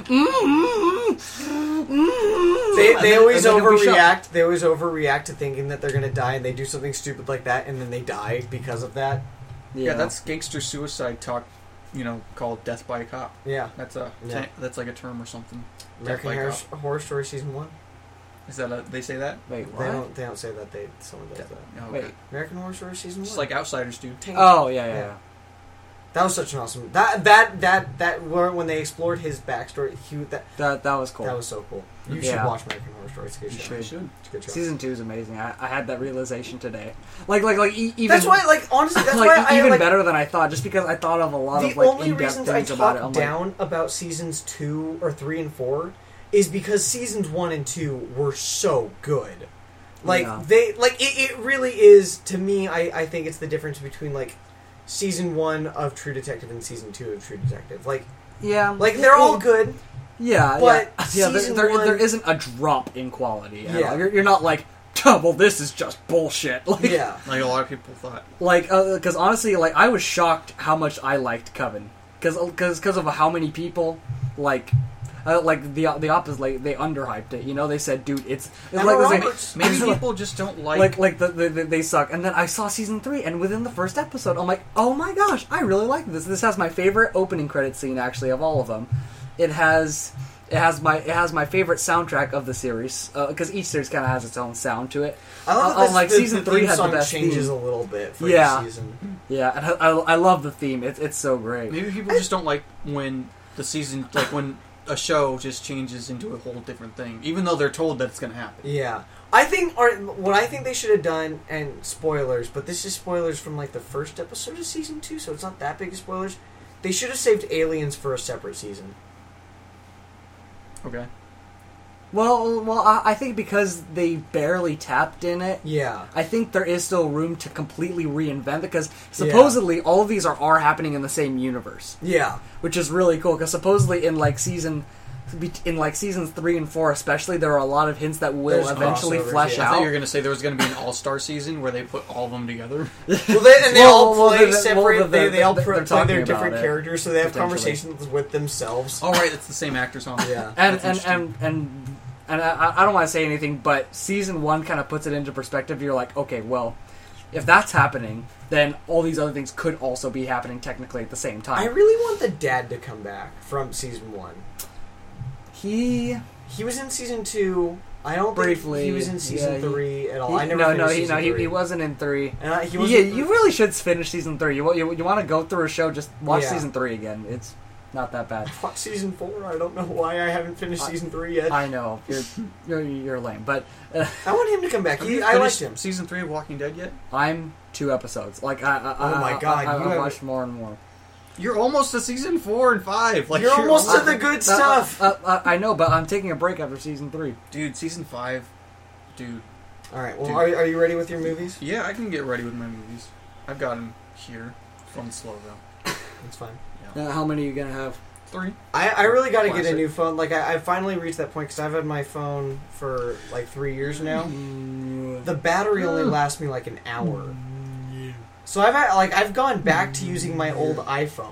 said, they always and then he'll be shot. overreact. They always overreact to thinking that they're gonna die, and they do something stupid like that, and then they die because of that. Yeah, that's gangster suicide talk. Called death by a cop. Yeah, That's Yeah. that's like a term or something. American Death by Horror Story season 1. Is that they say that? Wait, They what? don't say that. Someone does that. Oh, Wait. okay. American Horror Story season 1. Just like Outsiders, dude. Oh yeah. That was such an awesome. That when they explored his backstory, That was cool. that was so cool. You Yeah. should watch American Horror Story. It's a good You show. should. It's a good show. Season 2 is amazing. I had that realization today. Even That's why, like, honestly, that's like why I even like, better than I thought. Just because I thought of a lot the of like only in-depth reasons I things about it. talk I'm like, down about seasons 2 or 3 and 4 is because seasons 1 and 2 were so good. Like Yeah. it really is to me. I think it's the difference between like season 1 of True Detective and season 2 of True Detective. Like they're all good. Yeah, but yeah. season There 1 isn't a drop in quality. Yeah. You're not like, oh, well, this is just bullshit. Like, Yeah. Like a lot of people thought. Like, because honestly, like, I was shocked how much I liked Coven. Because of how many people, like the opposite, like, they underhyped it. You know, they said, dude, it's Emma like, Roberts. Maybe people just don't like they suck. And then I saw season 3, and within the first episode, I'm like, oh my gosh, I really like this. This has my favorite opening credit scene, actually, of all of them. It has my favorite soundtrack of the series, because each series kind of has its own sound to it. I love that season 3 had the song best changes theme. a little bit for Yeah. each season. Yeah, and I love the theme. It's so great. Maybe people just don't like when the season, like when a show just changes into a whole different thing, even though they're told that it's going to happen. Yeah. What I think they should have done, and spoilers, but this is spoilers from like the first episode of season 2, so it's not that big of spoilers. They should have saved Aliens for a separate season. Okay. Well, I think because they barely tapped in it, Yeah. I think there is still room to completely reinvent it, because supposedly all of these are happening in the same universe, Yeah. which is really cool. Because supposedly in seasons 3 and 4, especially, there are a lot of hints that will There's eventually crossovers, flesh yeah. I thought you out. were going to say there was going to be an all-star season where they put all of them together. Well, they all play separate. they're They all they're play talking their about different it, characters, so they have potentially. conversations with themselves. Oh, right, it's the same actors on it. Yeah. And That's and I don't want to say anything, but season 1 kind of puts it into perspective. You're like, okay, well, if that's happening, then all these other things could also be happening technically at the same time. I really want the dad to come back from season 1. He was in season 2. I don't briefly think he was in season 3 at all. I never no, finished season 3. he wasn't in 3. And he was Yeah, you really should finish season 3. You want to go through a show, just watch Yeah. season 3 again. It's not that bad. Watch season 4. I don't know why I haven't finished season 3 yet. I know you're lame, but I want him to come back. Have you I liked finished him. season 3 of Walking Dead yet? I'm 2 episodes. Like Oh my God, you I've have- watched more and more. You're almost to season 4 and 5. Like You're almost to the good stuff. I know, but I'm taking a break after season 3. Dude, season 5. Dude. All right. Well, Dude. are you ready with your movies? Yeah, I can get ready with my movies. I've got them here. Phone slow, though. That's fine. How many are you gonna have? 3. I really got to get a Classic. new phone. Like I finally reached that point because I've had my phone for like 3 years now. The battery only lasts me like an hour. So I've gone back to using my old iPhone.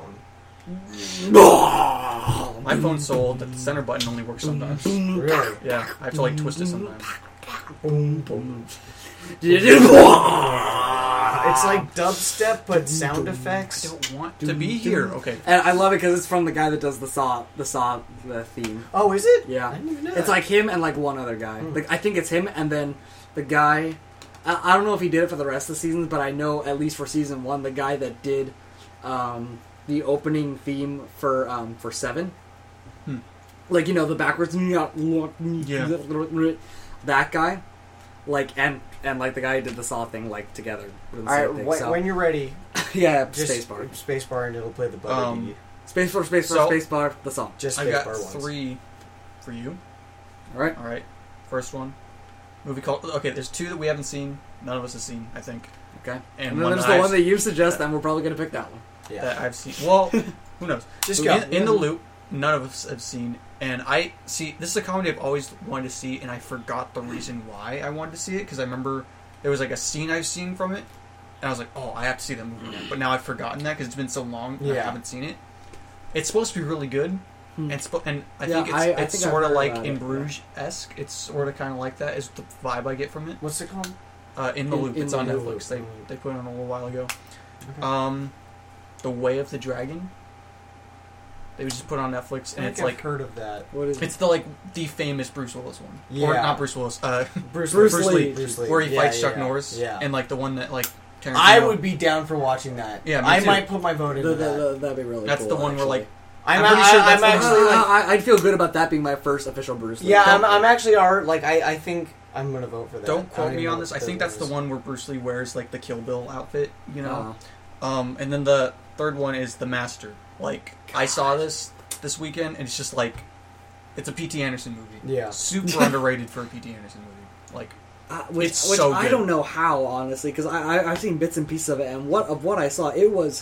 My phone's so old that the center button only works sometimes. Really? Yeah, I have to like twist it sometimes. Boom boom. It's like dubstep but sound I effects. don't want to be here. Okay. And I love it because it's from the guy that does the Saw theme. Oh, is it? Yeah, I didn't even know it's that. like him and like one other guy. Like I think it's him and then the guy. I don't know if he did it for the rest of the seasons, but I know at least for season 1, the guy that did the opening theme for 7. Like, you know, the backwards, that guy, like, and like the guy who did the Saw thing, like, together. All right, when you're ready, yeah, just spacebar, spacebar, and it'll play the button. spacebar, the song. Just I've got spacebar once. 3 for you. All right, All right. First one. Movie called... Okay, there's 2 that we haven't seen. None of us have seen, I think. okay. And And then one there's that the I've- one that you suggest, and we're probably gonna pick that one. Yeah. That I've seen. Well, who knows? Just So go. in the loop, none of us have seen. And I see... This is a comedy I've always wanted to see, and I forgot the reason why I wanted to see it, because I remember there was like a scene I've seen from it, and I was like, oh, I have to see that movie now. But now I've forgotten that, because it's been so long, and I Yeah. haven't seen it. It's supposed to be really good. And I Yeah, think I it's think I've sort of heard like about In it, yeah. Bruges-esque. It's sort of kind of like that is the vibe I get from it. What's it called? In the Loop. In It's the on Loop. Netflix. They put it on a little while ago. Okay. The Way of the Dragon. They just put it on Netflix, and it's I've like heard of that. What is it's the famous Bruce Willis one. Yeah. Or not Bruce Willis. Bruce Lee. Bruce Lee. Where he Yeah, fights Chuck yeah, Norris. Yeah. And like the one that like Tarantino. I would be down for watching that. Yeah, me I too. might put my vote into that. That'd be really That's cool. the one where like I'm pretty sure that's the one- actually like. I'd feel good about that being my first official Bruce Lee. Yeah, I'm actually like I think I'm gonna vote for that. don't quote even me know on what this. I think that's the is. one where Bruce Lee wears like the Kill Bill outfit. You know. Uh, And then the third one is The Master. Like, I saw this weekend, and it's just like, it's a P.T. Anderson movie. Yeah. Super underrated for a P.T. Anderson movie. Like, which It's so I good. don't know how, honestly, because I've seen bits and pieces of it, and what I saw, it was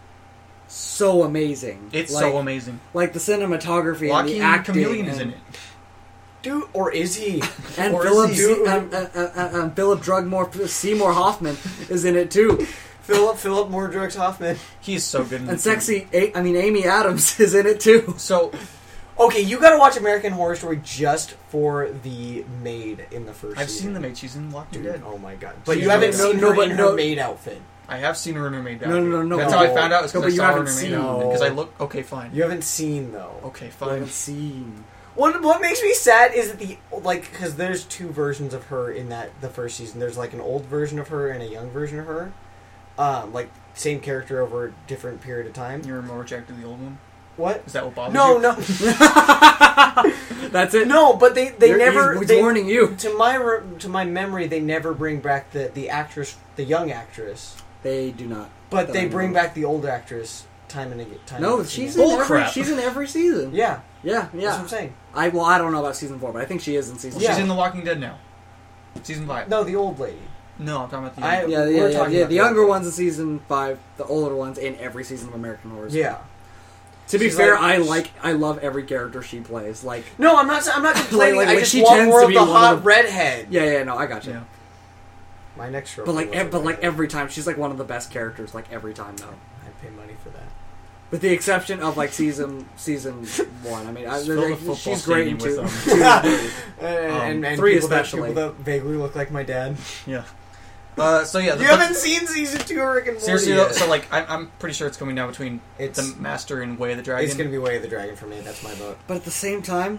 so amazing. It's like, so amazing. Like the cinematography and Joaquin the acting. Chameleon is in and- it. Dude, or is he? And Or Philip is he? Philip Drugmore Seymour Hoffman is in it too, Philip Mordrux Hoffman. He is so good in and it. sexy. Amy Adams is in it too. So Okay, you gotta watch American Horror Story just for the maid in the first I've season. seen the maid. She's in Walking Dude, Dead. oh my god. But She's you haven't really- seen No, her but in no- her maid outfit. I have seen her in her maid No, no. That's how I found out. Is No, because but I you saw her in haven't her maid seen. outfit. Because I look. Okay, fine. You haven't seen, though. Okay, I fine. haven't seen. What makes me sad is that because there's two versions of her in the first season. There's like an old version of her and a young version of her. Like same character over a different period of time. You're more attracted to the old one. What? Is that what bothers No, you? no, That's it. no. But they never. He's they, warning you. to my memory, they never bring back the actress, the young actress. They do not. But That they I bring know. back the old actress time and again. No, she's Bull in every. crap. She's in every season. Yeah, Yeah, that's what yeah. I'm saying. I don't know about season 4, but I think she is in season. Well, Yeah. she's in The Walking Dead now. Season 5. No, the old lady. No, I'm talking about the. I- Yeah, We're talking about The younger the- ones in season 5, the older ones in every season of American Horror Story. Yeah. To be She's fair, like- I love every character she plays. Like, No, I'm not complaining. Like, I when just she want tends more to of be the one hot of the- redhead. yeah, no, I got you. Yeah. My next show. But like every time, she's like one of the best characters. Like every time, though. I'd pay money for that. With the exception of like season 1. I mean, Just fill the football she's great in stadium 2. with 2 and 3. And 3 people especially. that vaguely look like my dad. Yeah. So yeah. You haven't seen season 2 of Rick and Morty Seriously yet. though, so like I'm pretty sure it's coming down between It's- the Master and Way of the Dragon. It's going to be Way of the Dragon for me. That's my vote. But at the same time,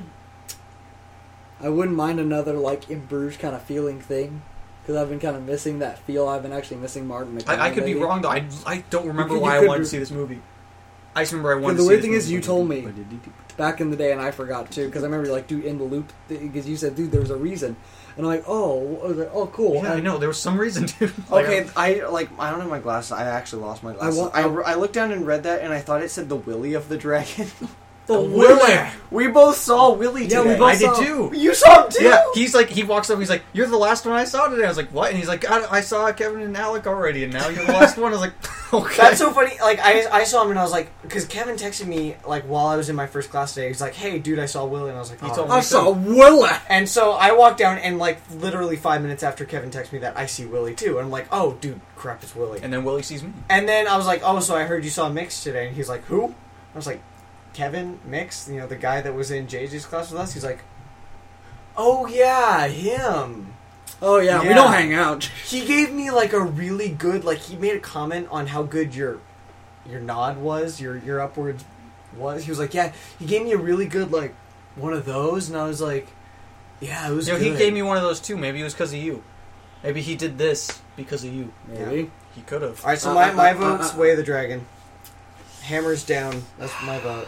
I wouldn't mind another like In Bruges kind of feeling thing. Because I've been kind of missing that feel. I've been actually missing Martin McDonagh. I could be lately. wrong though. I don't remember You why I could wanted be- to see this movie. I just remember I wanted And to the see weird this thing is, movie. you told me back in the day, and I forgot too. Because I remember like, dude, in the loop, because you said, dude, there was a reason, and I'm like, oh, I was like, oh, cool. Yeah, I And- know there was some reason to. Like, Okay, I don't have my glasses. I actually lost my glasses. want- I looked down and read that, and I thought it said the Willy of the Dragon. The Willy! We both saw Willy today. Yeah, we both I did saw- too. You saw him too. Yeah, he's like, he walks up, he's like, "You're the last one I saw today." I was like, "What?" And he's like, "I saw Kevin and Alec already, and now you're the last one." I was like, "Okay." That's so funny. Like I saw him and I was like, because Kevin texted me like while I was in my first class today. He's like, "Hey, dude, I saw Willy," and I was like, He "Oh." told me I saw Willy. And so I walked down and like literally 5 minutes after Kevin texted me that I see Willy too, and I'm like, "Oh, dude, crap, it's Willy." And then Willie sees me. And then I was like, "Oh, so I heard you saw Mix today," and he's like, "Who?" I was like, "Kevin Mix, you know, the guy that was in JJ's class with us." He's like, "Oh yeah, him." Oh yeah, we Yeah. don't hang out. He gave me like a really good, like he made a comment on how good your nod was, your upwards was. He was like, "Yeah," he gave me a really good like one of those, and I was like, "Yeah, it was." You know, good. he gave me one of those too. Maybe it was because of you. Maybe he did this because of you. Maybe. He could have. All right, so Uh, my vote's Way of the Dragon. Hammers down. That's my vote.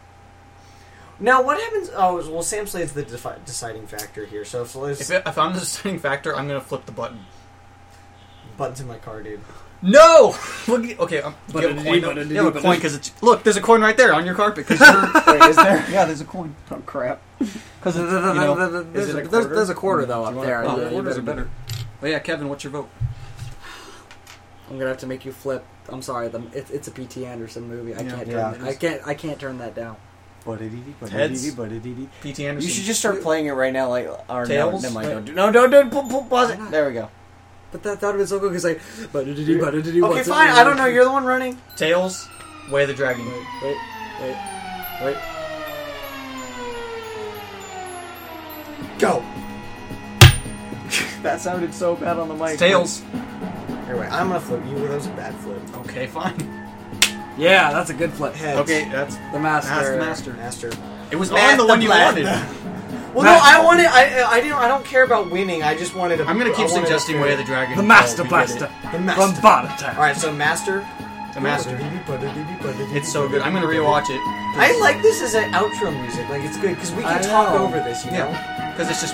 Now, what happens? Oh, well, Sam Slade's the deciding factor here. So If I'm the deciding factor, I'm gonna flip the button. buttons in my car, dude. No. Look. Okay. Do you have a coin? But-a-dee, You have a but-a-dee. coin because it's. Look, there's a coin right there on your carpet. Cause you're, Wait, is there? yeah, there's a coin. Oh crap. Because you know. There's is it a there's quarter? a quarter though Do up you want there. Oh, Yeah, you quarters are better- better. But yeah, Kevin, what's your vote? I'm gonna have to make you flip. I'm sorry. It's a P.T. Anderson movie. I Yeah. can't. Yeah. Turn I can't turn that down. Heads. P.T. Anderson. You should just start playing it right now, like or Tails? No, never mind, don't pause it. There we go. But that would have been so good because like, Okay, okay, fine. I don't know. You're the one running. Tails. Way of the Dragon. Wait. Go. That sounded so bad on the mic. Tails. Anyway, I'm gonna flip you. That was a bad flip. Okay, fine. Yeah, that's a good flip. Heads. Okay, that's The master. Ask the master. Master. It was Matt on the one the you Blaster. wanted. Well, no, I wanted. I don't care about winning. I just wanted to. I'm gonna keep I wanted suggesting to- Way of the Dragon. The Master until we get Blaster. The From master. Bartertown. All right, so master. it. The Master. It's so good. I'm gonna rewatch it. I like this as an outro music. Like it's good because we I can talk know. over this. You know. Yeah, because it's just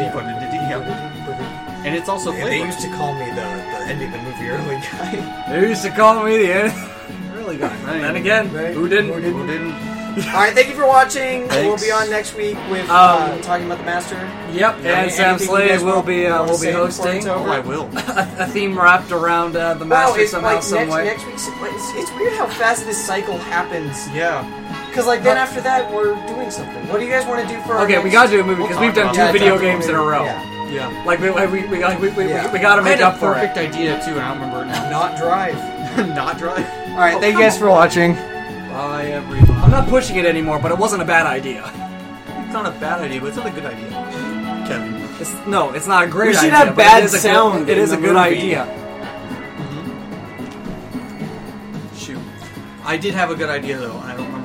and it's also They flavor. used to call me the ending the movie early guy. They used to call me the really guy. Right. Then again, Right. who didn't? Who Who didn't? right, thank you for watching. We'll Thanks. be on next week with talking about the Master. Yep, and Sam Anything you Slade guys will want- be want to will be say before it's hosting over? Oh, I will. a theme wrapped around the Wow, Master it's somehow, like some way. next week's. It's weird how fast this cycle happens. Yeah. Because like then after that we're doing something. What do you guys want to do for? Our Okay, next... we gotta do a movie because We'll we've done talk two about video talk about games in a row. Yeah. Yeah. Like we Yeah. gotta I make had up a for perfect it. idea too, and I don't remember it now. Not drive. Not drive. All right, thank you guys for watching. Bye, everyone. I'm not pushing it anymore, but it wasn't a bad idea. It's not a bad idea, but it's not a good idea. Kevin. It's not a great We idea. should have but bad it is a sound Good, it in is a the good movie. idea. Shoot. I did have a good idea though, and I don't remember